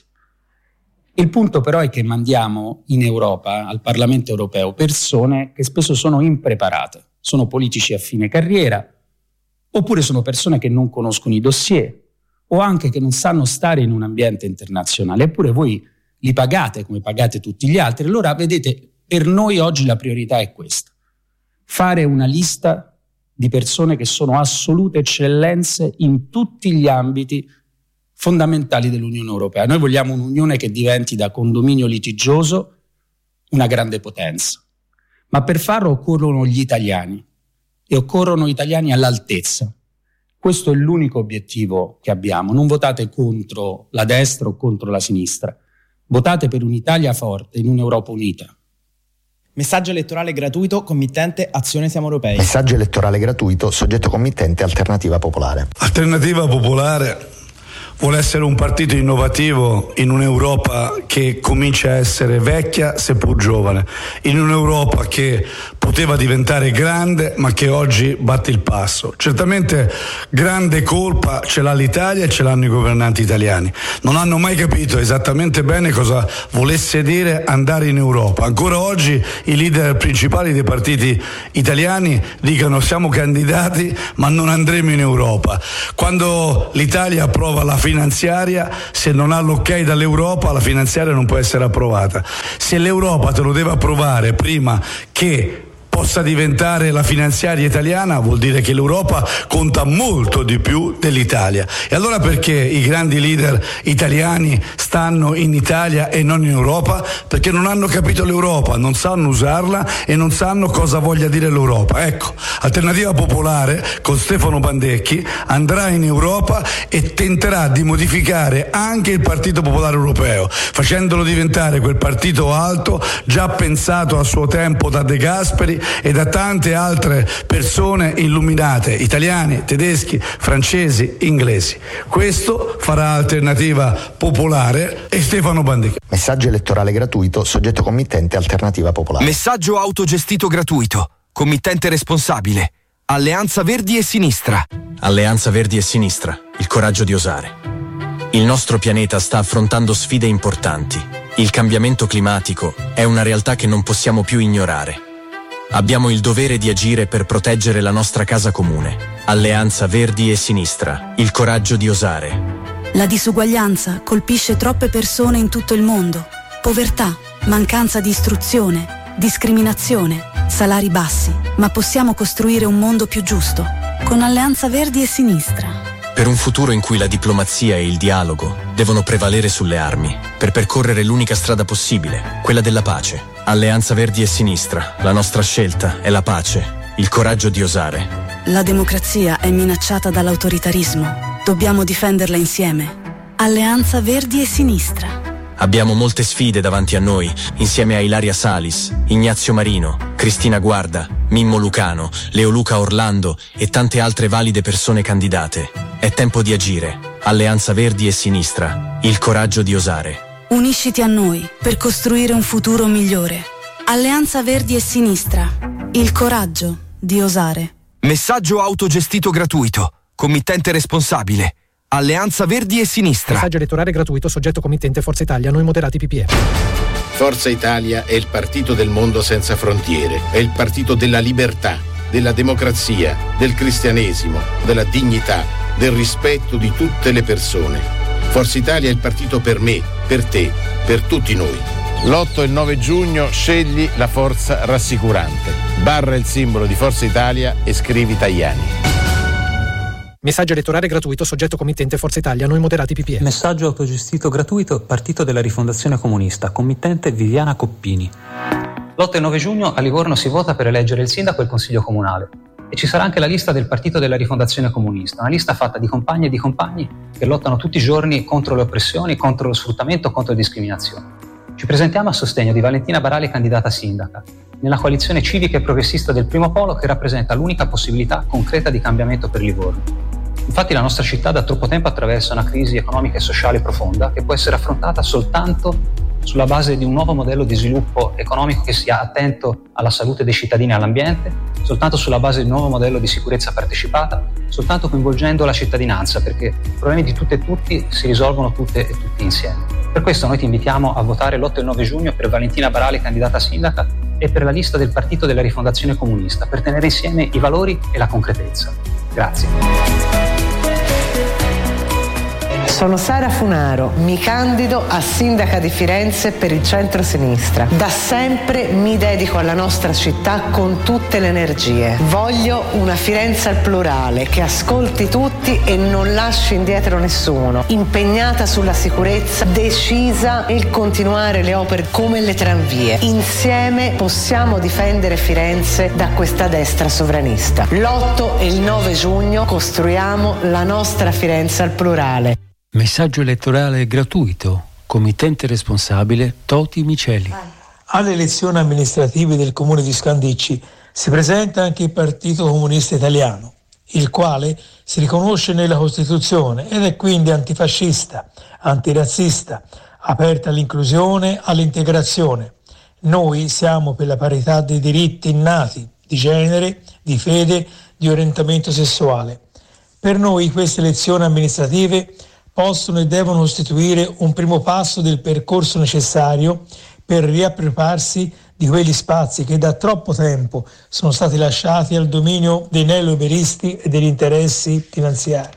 Il punto però è che mandiamo in Europa, al Parlamento europeo, persone che spesso sono impreparate, sono politici a fine carriera, oppure sono persone che non conoscono i dossier, o anche che non sanno stare in un ambiente internazionale, eppure voi li pagate come pagate tutti gli altri. Allora, vedete, per noi oggi la priorità è questa: fare una lista di persone che sono assolute eccellenze in tutti gli ambiti fondamentali dell'Unione Europea. Noi vogliamo un'Unione che diventi da condominio litigioso una grande potenza, ma per farlo occorrono gli italiani e occorrono italiani all'altezza. Questo è l'unico obiettivo che abbiamo. Non votate contro la destra o contro la sinistra, votate per un'Italia forte in un'Europa unita.
Messaggio elettorale gratuito, committente Azione Siamo Europei.
Messaggio elettorale gratuito, soggetto committente Alternativa Popolare.
Alternativa Popolare vuole essere un partito innovativo in un'Europa che comincia a essere vecchia seppur giovane, in un'Europa che poteva diventare grande ma che oggi batte il passo. Certamente grande colpa ce l'ha l'Italia e ce l'hanno i governanti italiani. Non hanno mai capito esattamente bene cosa volesse dire andare in Europa. Ancora oggi i leader principali dei partiti italiani dicono siamo candidati ma non andremo in Europa. Quando l'Italia approva la finanziaria, se non ha l'ok dall'Europa la finanziaria non può essere approvata. Se l'Europa te lo deve approvare prima che possa diventare la finanziaria italiana, vuol dire che l'Europa conta molto di più dell'Italia. E allora perché i grandi leader italiani stanno in Italia e non in Europa? Perché non hanno capito l'Europa, non sanno usarla e non sanno cosa voglia dire l'Europa. Ecco, Alternativa Popolare con Stefano Bandecchi andrà in Europa e tenterà di modificare anche il Partito Popolare Europeo, facendolo diventare quel partito alto già pensato a suo tempo da De Gasperi e da tante altre persone illuminate, italiani, tedeschi, francesi, inglesi. Questo farà Alternativa Popolare e Stefano Bandecchi.
Messaggio elettorale gratuito, soggetto committente Alternativa Popolare.
Messaggio autogestito gratuito, committente responsabile, Alleanza Verdi e Sinistra.
Alleanza Verdi e Sinistra, il coraggio di osare. Il nostro pianeta sta affrontando sfide importanti. Il cambiamento climatico è una realtà che non possiamo più ignorare. Abbiamo il dovere di agire per proteggere la nostra casa comune. Alleanza Verdi e Sinistra, il coraggio di osare.
La disuguaglianza colpisce troppe persone in tutto il mondo. Povertà, mancanza di istruzione, discriminazione, salari bassi. Ma possiamo costruire un mondo più giusto con Alleanza Verdi e Sinistra.
Per un futuro in cui la diplomazia e il dialogo devono prevalere sulle armi, per percorrere l'unica strada possibile, quella della pace. Alleanza Verdi e Sinistra, la nostra scelta è la pace, il coraggio di osare.
La democrazia è minacciata dall'autoritarismo. Dobbiamo difenderla insieme. Alleanza Verdi e Sinistra.
Abbiamo molte sfide davanti a noi, insieme a Ilaria Salis, Ignazio Marino, Cristina Guarda, Mimmo Lucano, Leoluca Orlando e tante altre valide persone candidate. È tempo di agire. Alleanza Verdi e Sinistra, il coraggio di osare.
Unisciti a noi per costruire un futuro migliore. Alleanza Verdi e Sinistra, il coraggio di osare.
Messaggio autogestito gratuito, committente responsabile, Alleanza Verdi e Sinistra.
Messaggio elettorale gratuito, soggetto committente Forza Italia, noi moderati P P E.
Forza Italia è il partito del mondo senza frontiere, è il partito della libertà, della democrazia, del cristianesimo, della dignità, del rispetto di tutte le persone. Forza Italia è il partito per me, per te, per tutti noi.
L'otto e il nove giugno scegli la forza rassicurante. Barra il simbolo di Forza Italia e scrivi Tajani.
Messaggio elettorale gratuito, soggetto committente Forza Italia, noi moderati P P E.
Messaggio autogestito gratuito, Partito della Rifondazione Comunista, committente Viviana Coppini.
L'otto e nove giugno a Livorno si vota per eleggere il sindaco e il consiglio comunale. E ci sarà anche la lista del Partito della Rifondazione Comunista, una lista fatta di compagne e di compagni che lottano tutti i giorni contro le oppressioni, contro lo sfruttamento, contro le discriminazioni. Ci presentiamo a sostegno di Valentina Barali, candidata sindaca, nella coalizione civica e progressista del Primo Polo che rappresenta l'unica possibilità concreta di cambiamento per Livorno. Infatti la nostra città da troppo tempo attraversa una crisi economica e sociale profonda che può essere affrontata soltanto sulla base di un nuovo modello di sviluppo economico che sia attento alla salute dei cittadini e all'ambiente, soltanto sulla base di un nuovo modello di sicurezza partecipata, soltanto coinvolgendo la cittadinanza, perché i problemi di tutte e tutti si risolvono tutte e tutti insieme. Per questo noi ti invitiamo a votare l'otto e il nove giugno per Valentina Barali, candidata sindaca, e per la lista del Partito della Rifondazione Comunista, per tenere insieme i valori e la concretezza. Grazie.
Sono Sara Funaro, mi candido a sindaca di Firenze per il centro-sinistra. Da sempre mi dedico alla nostra città con tutte le energie. Voglio una Firenze al plurale, che ascolti tutti e non lasci indietro nessuno. Impegnata sulla sicurezza, decisa nel continuare le opere come le tranvie. Insieme possiamo difendere Firenze da questa destra sovranista. L'otto e il nove giugno costruiamo la nostra Firenze al plurale.
Messaggio elettorale gratuito, committente responsabile Toti Miceli.
Alle elezioni amministrative del comune di Scandicci si presenta anche il Partito Comunista Italiano, il quale si riconosce nella Costituzione ed è quindi antifascista, antirazzista, aperta all'inclusione, all'integrazione. Noi siamo per la parità dei diritti innati, di genere, di fede, di orientamento sessuale. Per noi queste elezioni amministrative possono e devono costituire un primo passo del percorso necessario per riappropriarsi di quegli spazi che da troppo tempo sono stati lasciati al dominio dei neoliberisti e degli interessi finanziari.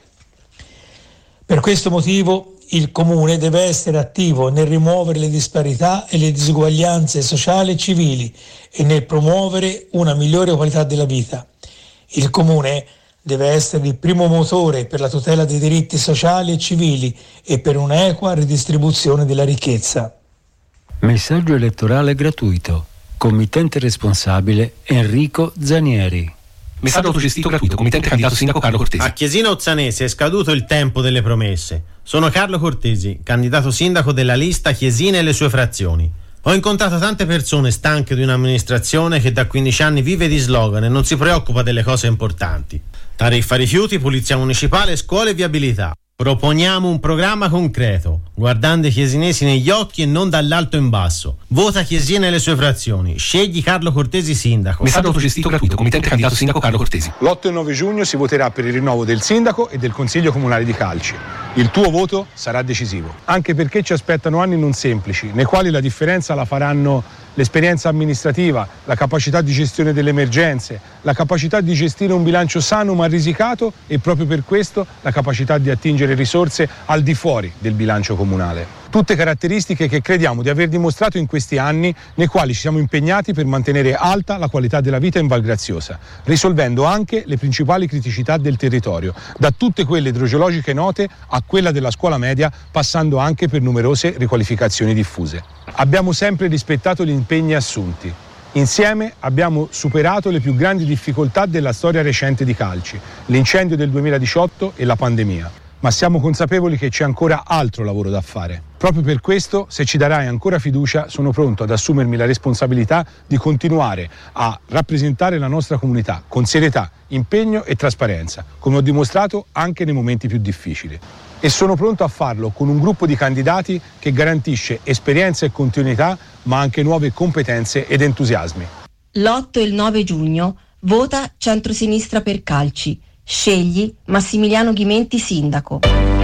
Per questo motivo il Comune deve essere attivo nel rimuovere le disparità e le disuguaglianze sociali e civili e nel promuovere una migliore qualità della vita. Il Comune deve essere il primo motore per la tutela dei diritti sociali e civili e per un'equa ridistribuzione della ricchezza.
Messaggio elettorale gratuito. Committente responsabile Enrico Zanieri.
Messaggio autogestito gratuito. Committente candidato sindaco Carlo Cortesi.
A Chiesina Ozzanese è scaduto il tempo delle promesse. Sono Carlo Cortesi, candidato sindaco della lista Chiesina e le sue frazioni. Ho incontrato tante persone stanche di un'amministrazione che da quindici anni vive di slogan e non si preoccupa delle cose importanti. Tariffa rifiuti, pulizia municipale, scuole e viabilità. Proponiamo un programma concreto, guardando i chiesinesi negli occhi e non dall'alto in basso. Vota Chiesina e le sue frazioni. Scegli Carlo Cortesi sindaco.
Messaggio autogestito gratuito. Committente candidato sindaco Carlo Cortesi.
l'otto e nove giugno si voterà per il rinnovo del sindaco e del consiglio comunale di Calci. Il tuo voto sarà decisivo, anche perché ci aspettano anni non semplici, nei quali la differenza la faranno l'esperienza amministrativa, la capacità di gestione delle emergenze, la capacità di gestire un bilancio sano ma risicato e proprio per questo la capacità di attingere risorse al di fuori del bilancio comunale. Tutte caratteristiche che crediamo di aver dimostrato in questi anni nei quali ci siamo impegnati per mantenere alta la qualità della vita in Val Graziosa, risolvendo anche le principali criticità del territorio, da tutte quelle idrogeologiche note a quella della scuola media, passando anche per numerose riqualificazioni diffuse. Abbiamo sempre rispettato gli impegni assunti. Insieme abbiamo superato le più grandi difficoltà della storia recente di Calci, l'incendio del duemiladiciotto e la pandemia. Ma siamo consapevoli che c'è ancora altro lavoro da fare. Proprio per questo, se ci darai ancora fiducia, sono pronto ad assumermi la responsabilità di continuare a rappresentare la nostra comunità con serietà, impegno e trasparenza, come ho dimostrato anche nei momenti più difficili. E sono pronto a farlo con un gruppo di candidati che garantisce esperienza e continuità, ma anche nuove competenze ed entusiasmi.
L'otto e il nove giugno vota Centrosinistra per Calci. Scegli Massimiliano Ghimenti sindaco.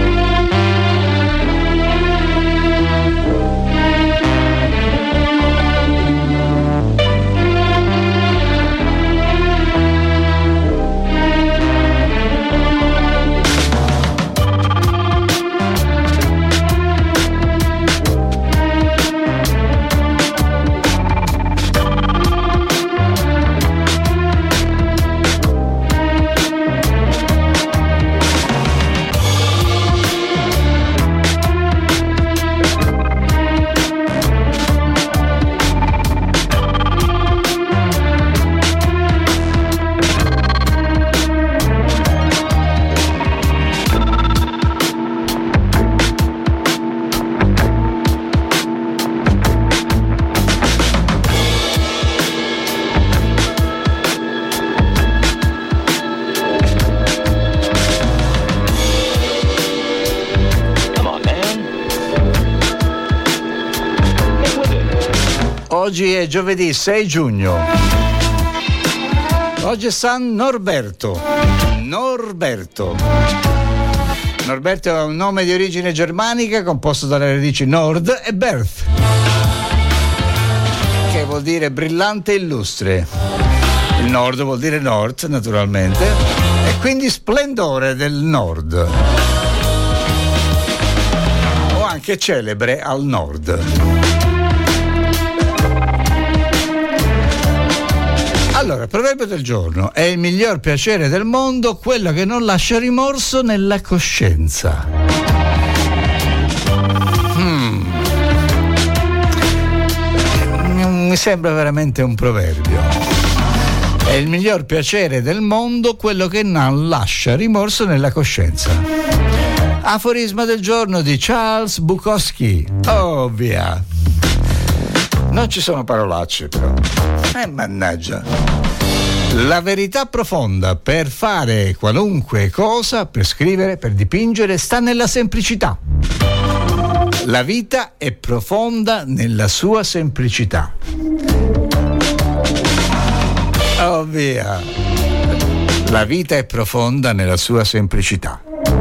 Oggi è giovedì sei giugno. Oggi è San Norberto. Norberto. Norberto è un nome di origine germanica composto dalle radici Nord e Berth, che vuol dire brillante e illustre. Il Nord vuol dire Nord, naturalmente, e quindi splendore del Nord. O anche celebre al Nord. Allora, proverbio del giorno: è il miglior piacere del mondo quello che non lascia rimorso nella coscienza. Hmm. Mi sembra veramente un proverbio. È il miglior piacere del mondo quello che non lascia rimorso nella coscienza. Aforisma del giorno di Charles Bukowski. Oh, via. Non ci sono parolacce però. Eh, mannaggia. La verità profonda per fare qualunque cosa, per scrivere, per dipingere, sta nella semplicità. La vita è profonda nella sua semplicità. Oh via. La vita è profonda nella sua semplicità.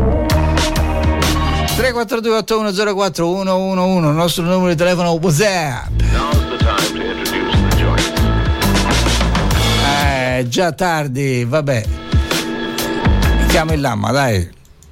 tre quattro due otto uno zero quattro uno uno uno, il nostro numero di telefono WhatsApp. Eh, già tardi, vabbè. Chiamo il Lamma, dai.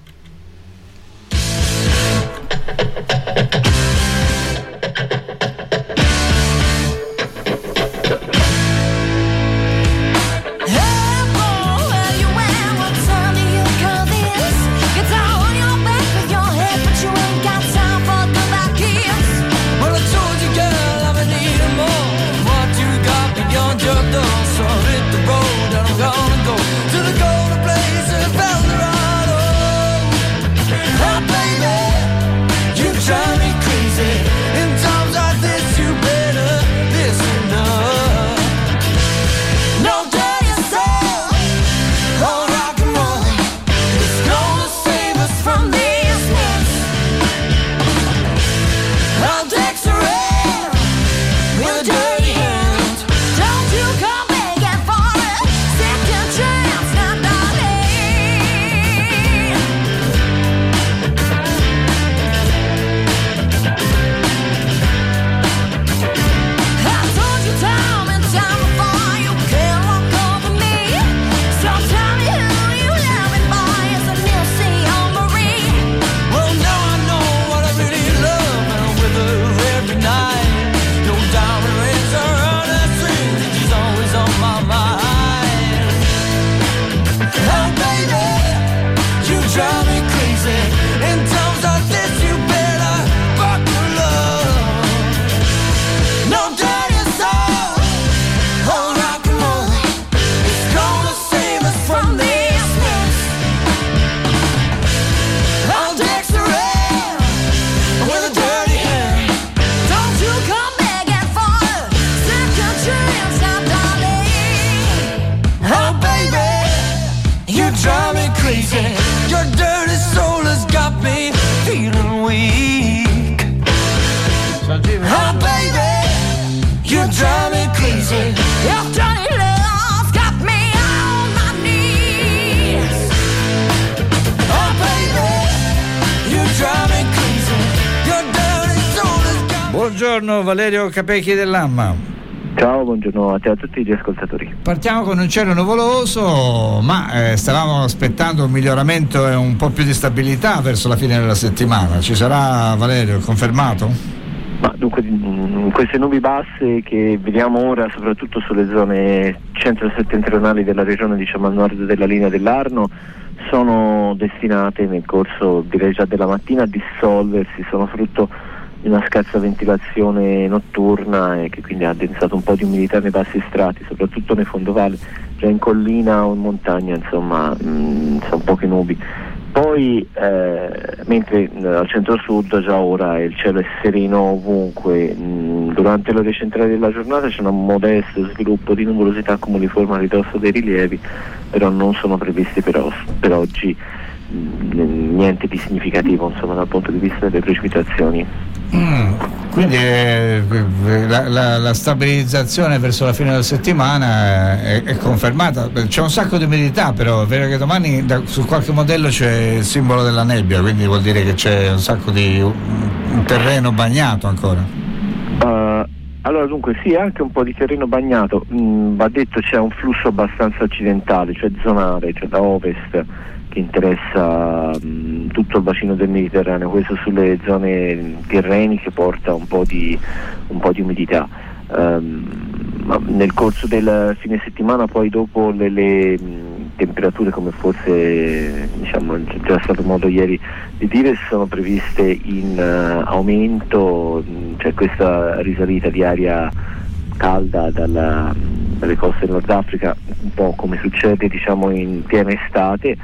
Buongiorno Valerio Capecchi dell'Amma.
Ciao, buongiorno a te e a tutti gli ascoltatori.
Partiamo con un cielo nuvoloso, ma eh, stavamo aspettando un miglioramento e un po' più di stabilità verso la fine della settimana. Ci sarà, Valerio, confermato?
Ma dunque, mh, queste nubi basse che vediamo ora soprattutto sulle zone centro-settentrionali della regione, diciamo al nord della linea dell'Arno, sono destinate nel corso, direi già della mattina, a dissolversi, sono frutto di una scarsa ventilazione notturna e che quindi ha addensato un po' di umidità nei bassi strati, soprattutto nei fondovali, già in collina o in montagna, insomma, mh, sono poche nubi. Poi eh, mentre eh, al centro-sud già ora il cielo è sereno ovunque, mh, durante le ore centrali della giornata c'è un modesto sviluppo di nuvolosità cumuliforme a ridosso dei rilievi, però non sono previsti per, os- per oggi mh, niente di significativo, insomma, dal punto di vista delle precipitazioni.
Mm, quindi eh, la, la, la stabilizzazione verso la fine della settimana è, è confermata. C'è un sacco di umidità, però è vero che domani da, su qualche modello c'è il simbolo della nebbia, quindi vuol dire che c'è un sacco di un, un terreno bagnato ancora.
Uh, allora dunque sì, anche un po' di terreno bagnato, mm, va detto c'è un flusso abbastanza occidentale, cioè zonale, cioè da ovest, che interessa mh, tutto il bacino del Mediterraneo, questo sulle zone tirreniche porta un po' di, un po' di umidità. Um, ma nel corso del fine settimana poi dopo le, le mh, temperature, come forse diciamo già stato modo ieri di dire, sono previste in uh, aumento, mh, cioè questa risalita di aria calda dalla, dalle coste del Nord Africa, un po' come succede diciamo in piena estate,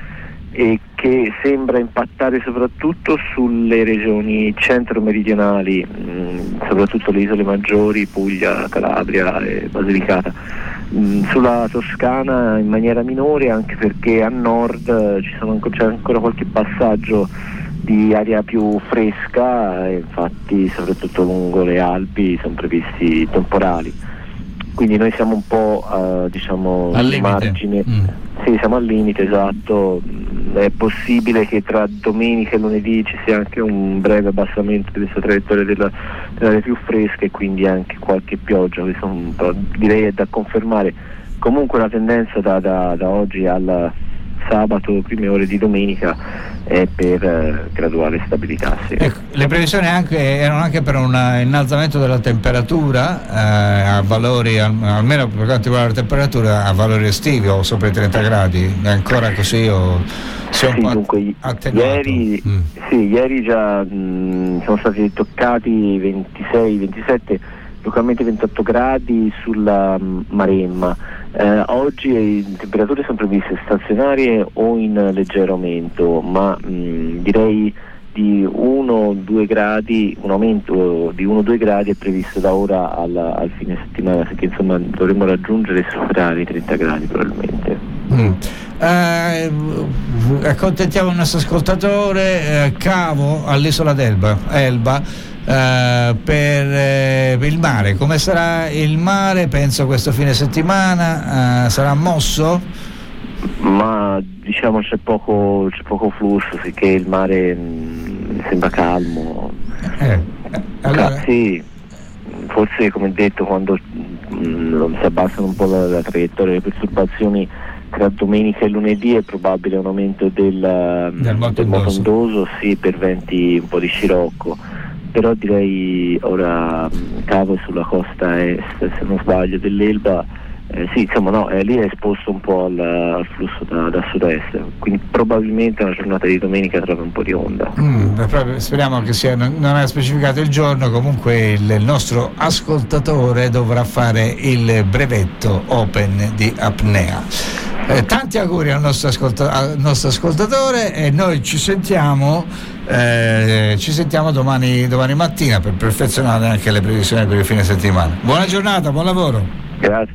e che sembra impattare soprattutto sulle regioni centro-meridionali, mh, soprattutto le isole maggiori, Puglia, Calabria e Basilicata. Mh, sulla Toscana in maniera minore, anche perché a nord eh, ci sono, c'è ancora qualche passaggio di aria più fresca, e infatti soprattutto lungo le Alpi sono previsti temporali. Quindi noi siamo un po' uh, diciamo
al
limite. Margine. Mm. Sì, siamo al limite, esatto. È possibile che tra domenica e lunedì ci sia anche un breve abbassamento di questa traiettoria della, dell'aria più fresca, e quindi anche qualche pioggia. Questo un po', direi è da confermare. Comunque la tendenza da, da, da oggi al sabato, prime ore di domenica, è per eh, graduale stabilità. Sì.
Ecco, le previsioni anche, erano anche per un innalzamento della temperatura eh, a valori, al, almeno per quanto riguarda la temperatura, a valori estivi o sopra i trenta gradi. È ancora così o si è un
sì,
po'
dunque,
attenuato?
Ieri, mm. sì, ieri già mh, sono stati toccati ventisei ventisette, localmente ventotto gradi sulla mh, Maremma. Eh, oggi le temperature sono previste stazionarie o in leggero aumento, ma mh, direi di uno due gradi, un aumento di uno due gradi è previsto da ora al, al fine settimana, perché insomma dovremmo raggiungere e superare i trenta gradi probabilmente.
Mm. Eh, accontentiamo il nostro ascoltatore. eh, Cavo all'isola d'Elba, Elba. Uh, per, eh, per il mare, come sarà il mare? Penso questo fine settimana uh, sarà mosso?
Ma diciamo c'è poco, c'è poco flusso, sicché il mare mh, sembra calmo.
Eh, allora...
Ca- sì, forse come detto, quando mh, si abbassano un po' la, la traiettoria, le perturbazioni tra domenica e lunedì, è probabile un aumento del,
del moto
ondoso, sì, per venti un po' di scirocco. Però direi ora Cavo è sulla costa est, se non sbaglio, dell'Elba, eh, sì, insomma no, eh, lì è esposto un po' al, al flusso da, da sud-est, quindi probabilmente una giornata di domenica trova un po' di onda.
Mm, speriamo che sia, non è specificato il giorno, comunque il, il nostro ascoltatore dovrà fare il brevetto Open di apnea. Eh, tanti auguri al nostro, ascolta- al nostro ascoltatore, e noi ci sentiamo eh, ci sentiamo domani, domani mattina per perfezionare anche le previsioni per il fine settimana. Buona giornata, buon lavoro.
Grazie.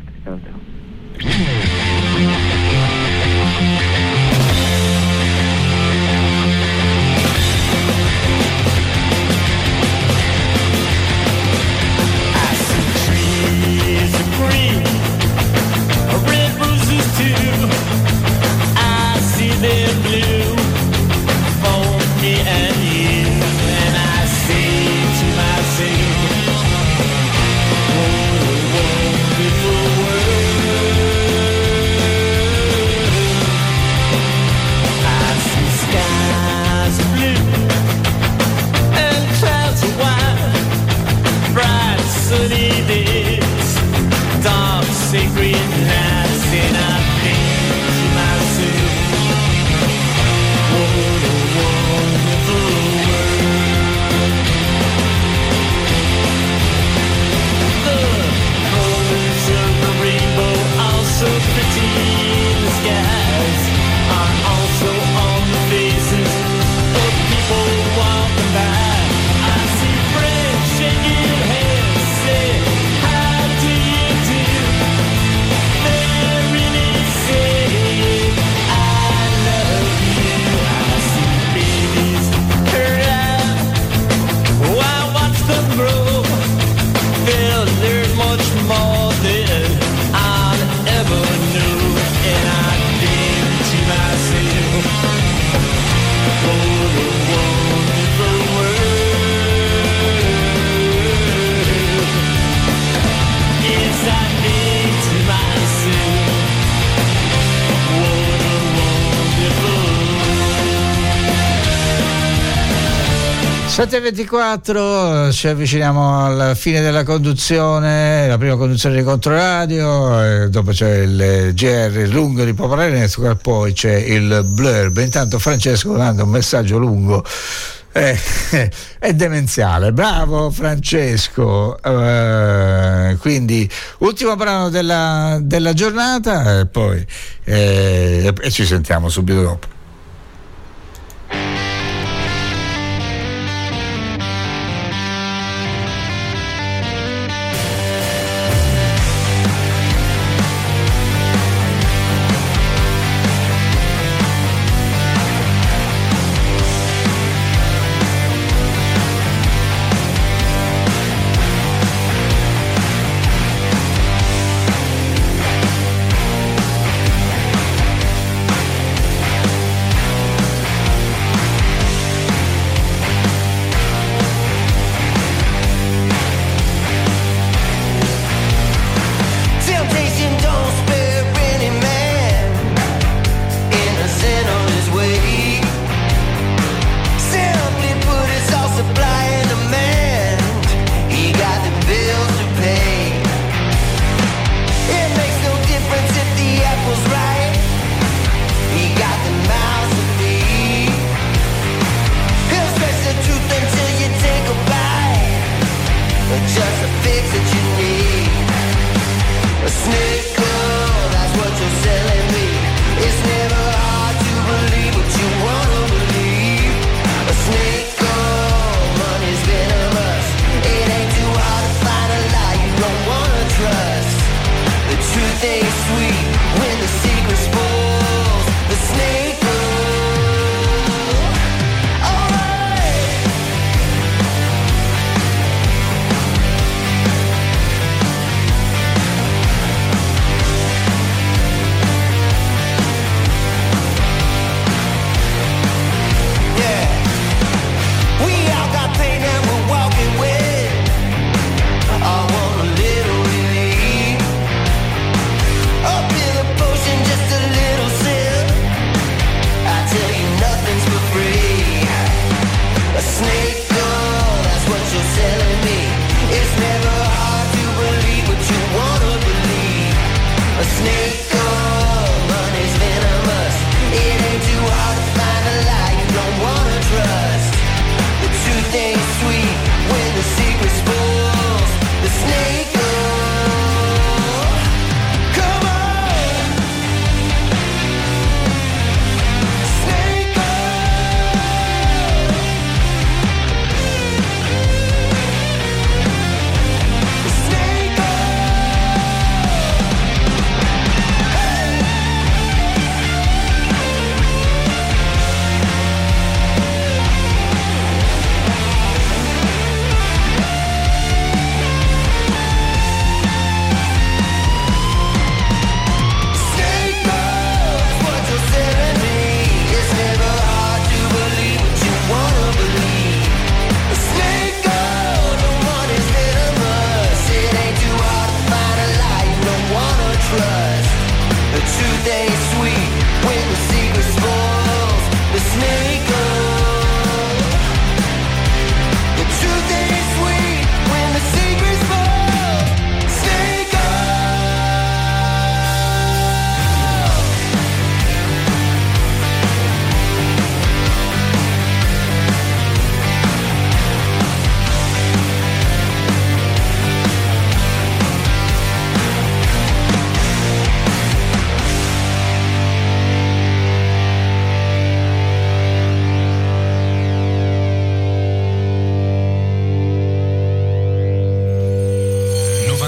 sette e ventiquattro, ci avviciniamo alla fine della conduzione, la prima conduzione di Controradio, e dopo c'è il G R lungo di Popolarenzo, e poi c'è il blurb. Intanto Francesco manda un messaggio lungo, eh, è demenziale. Bravo Francesco. Eh, quindi ultimo brano della, della giornata, e poi eh, e ci sentiamo subito dopo.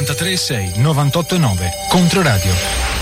novantatré sei novantotto nove. Controradio.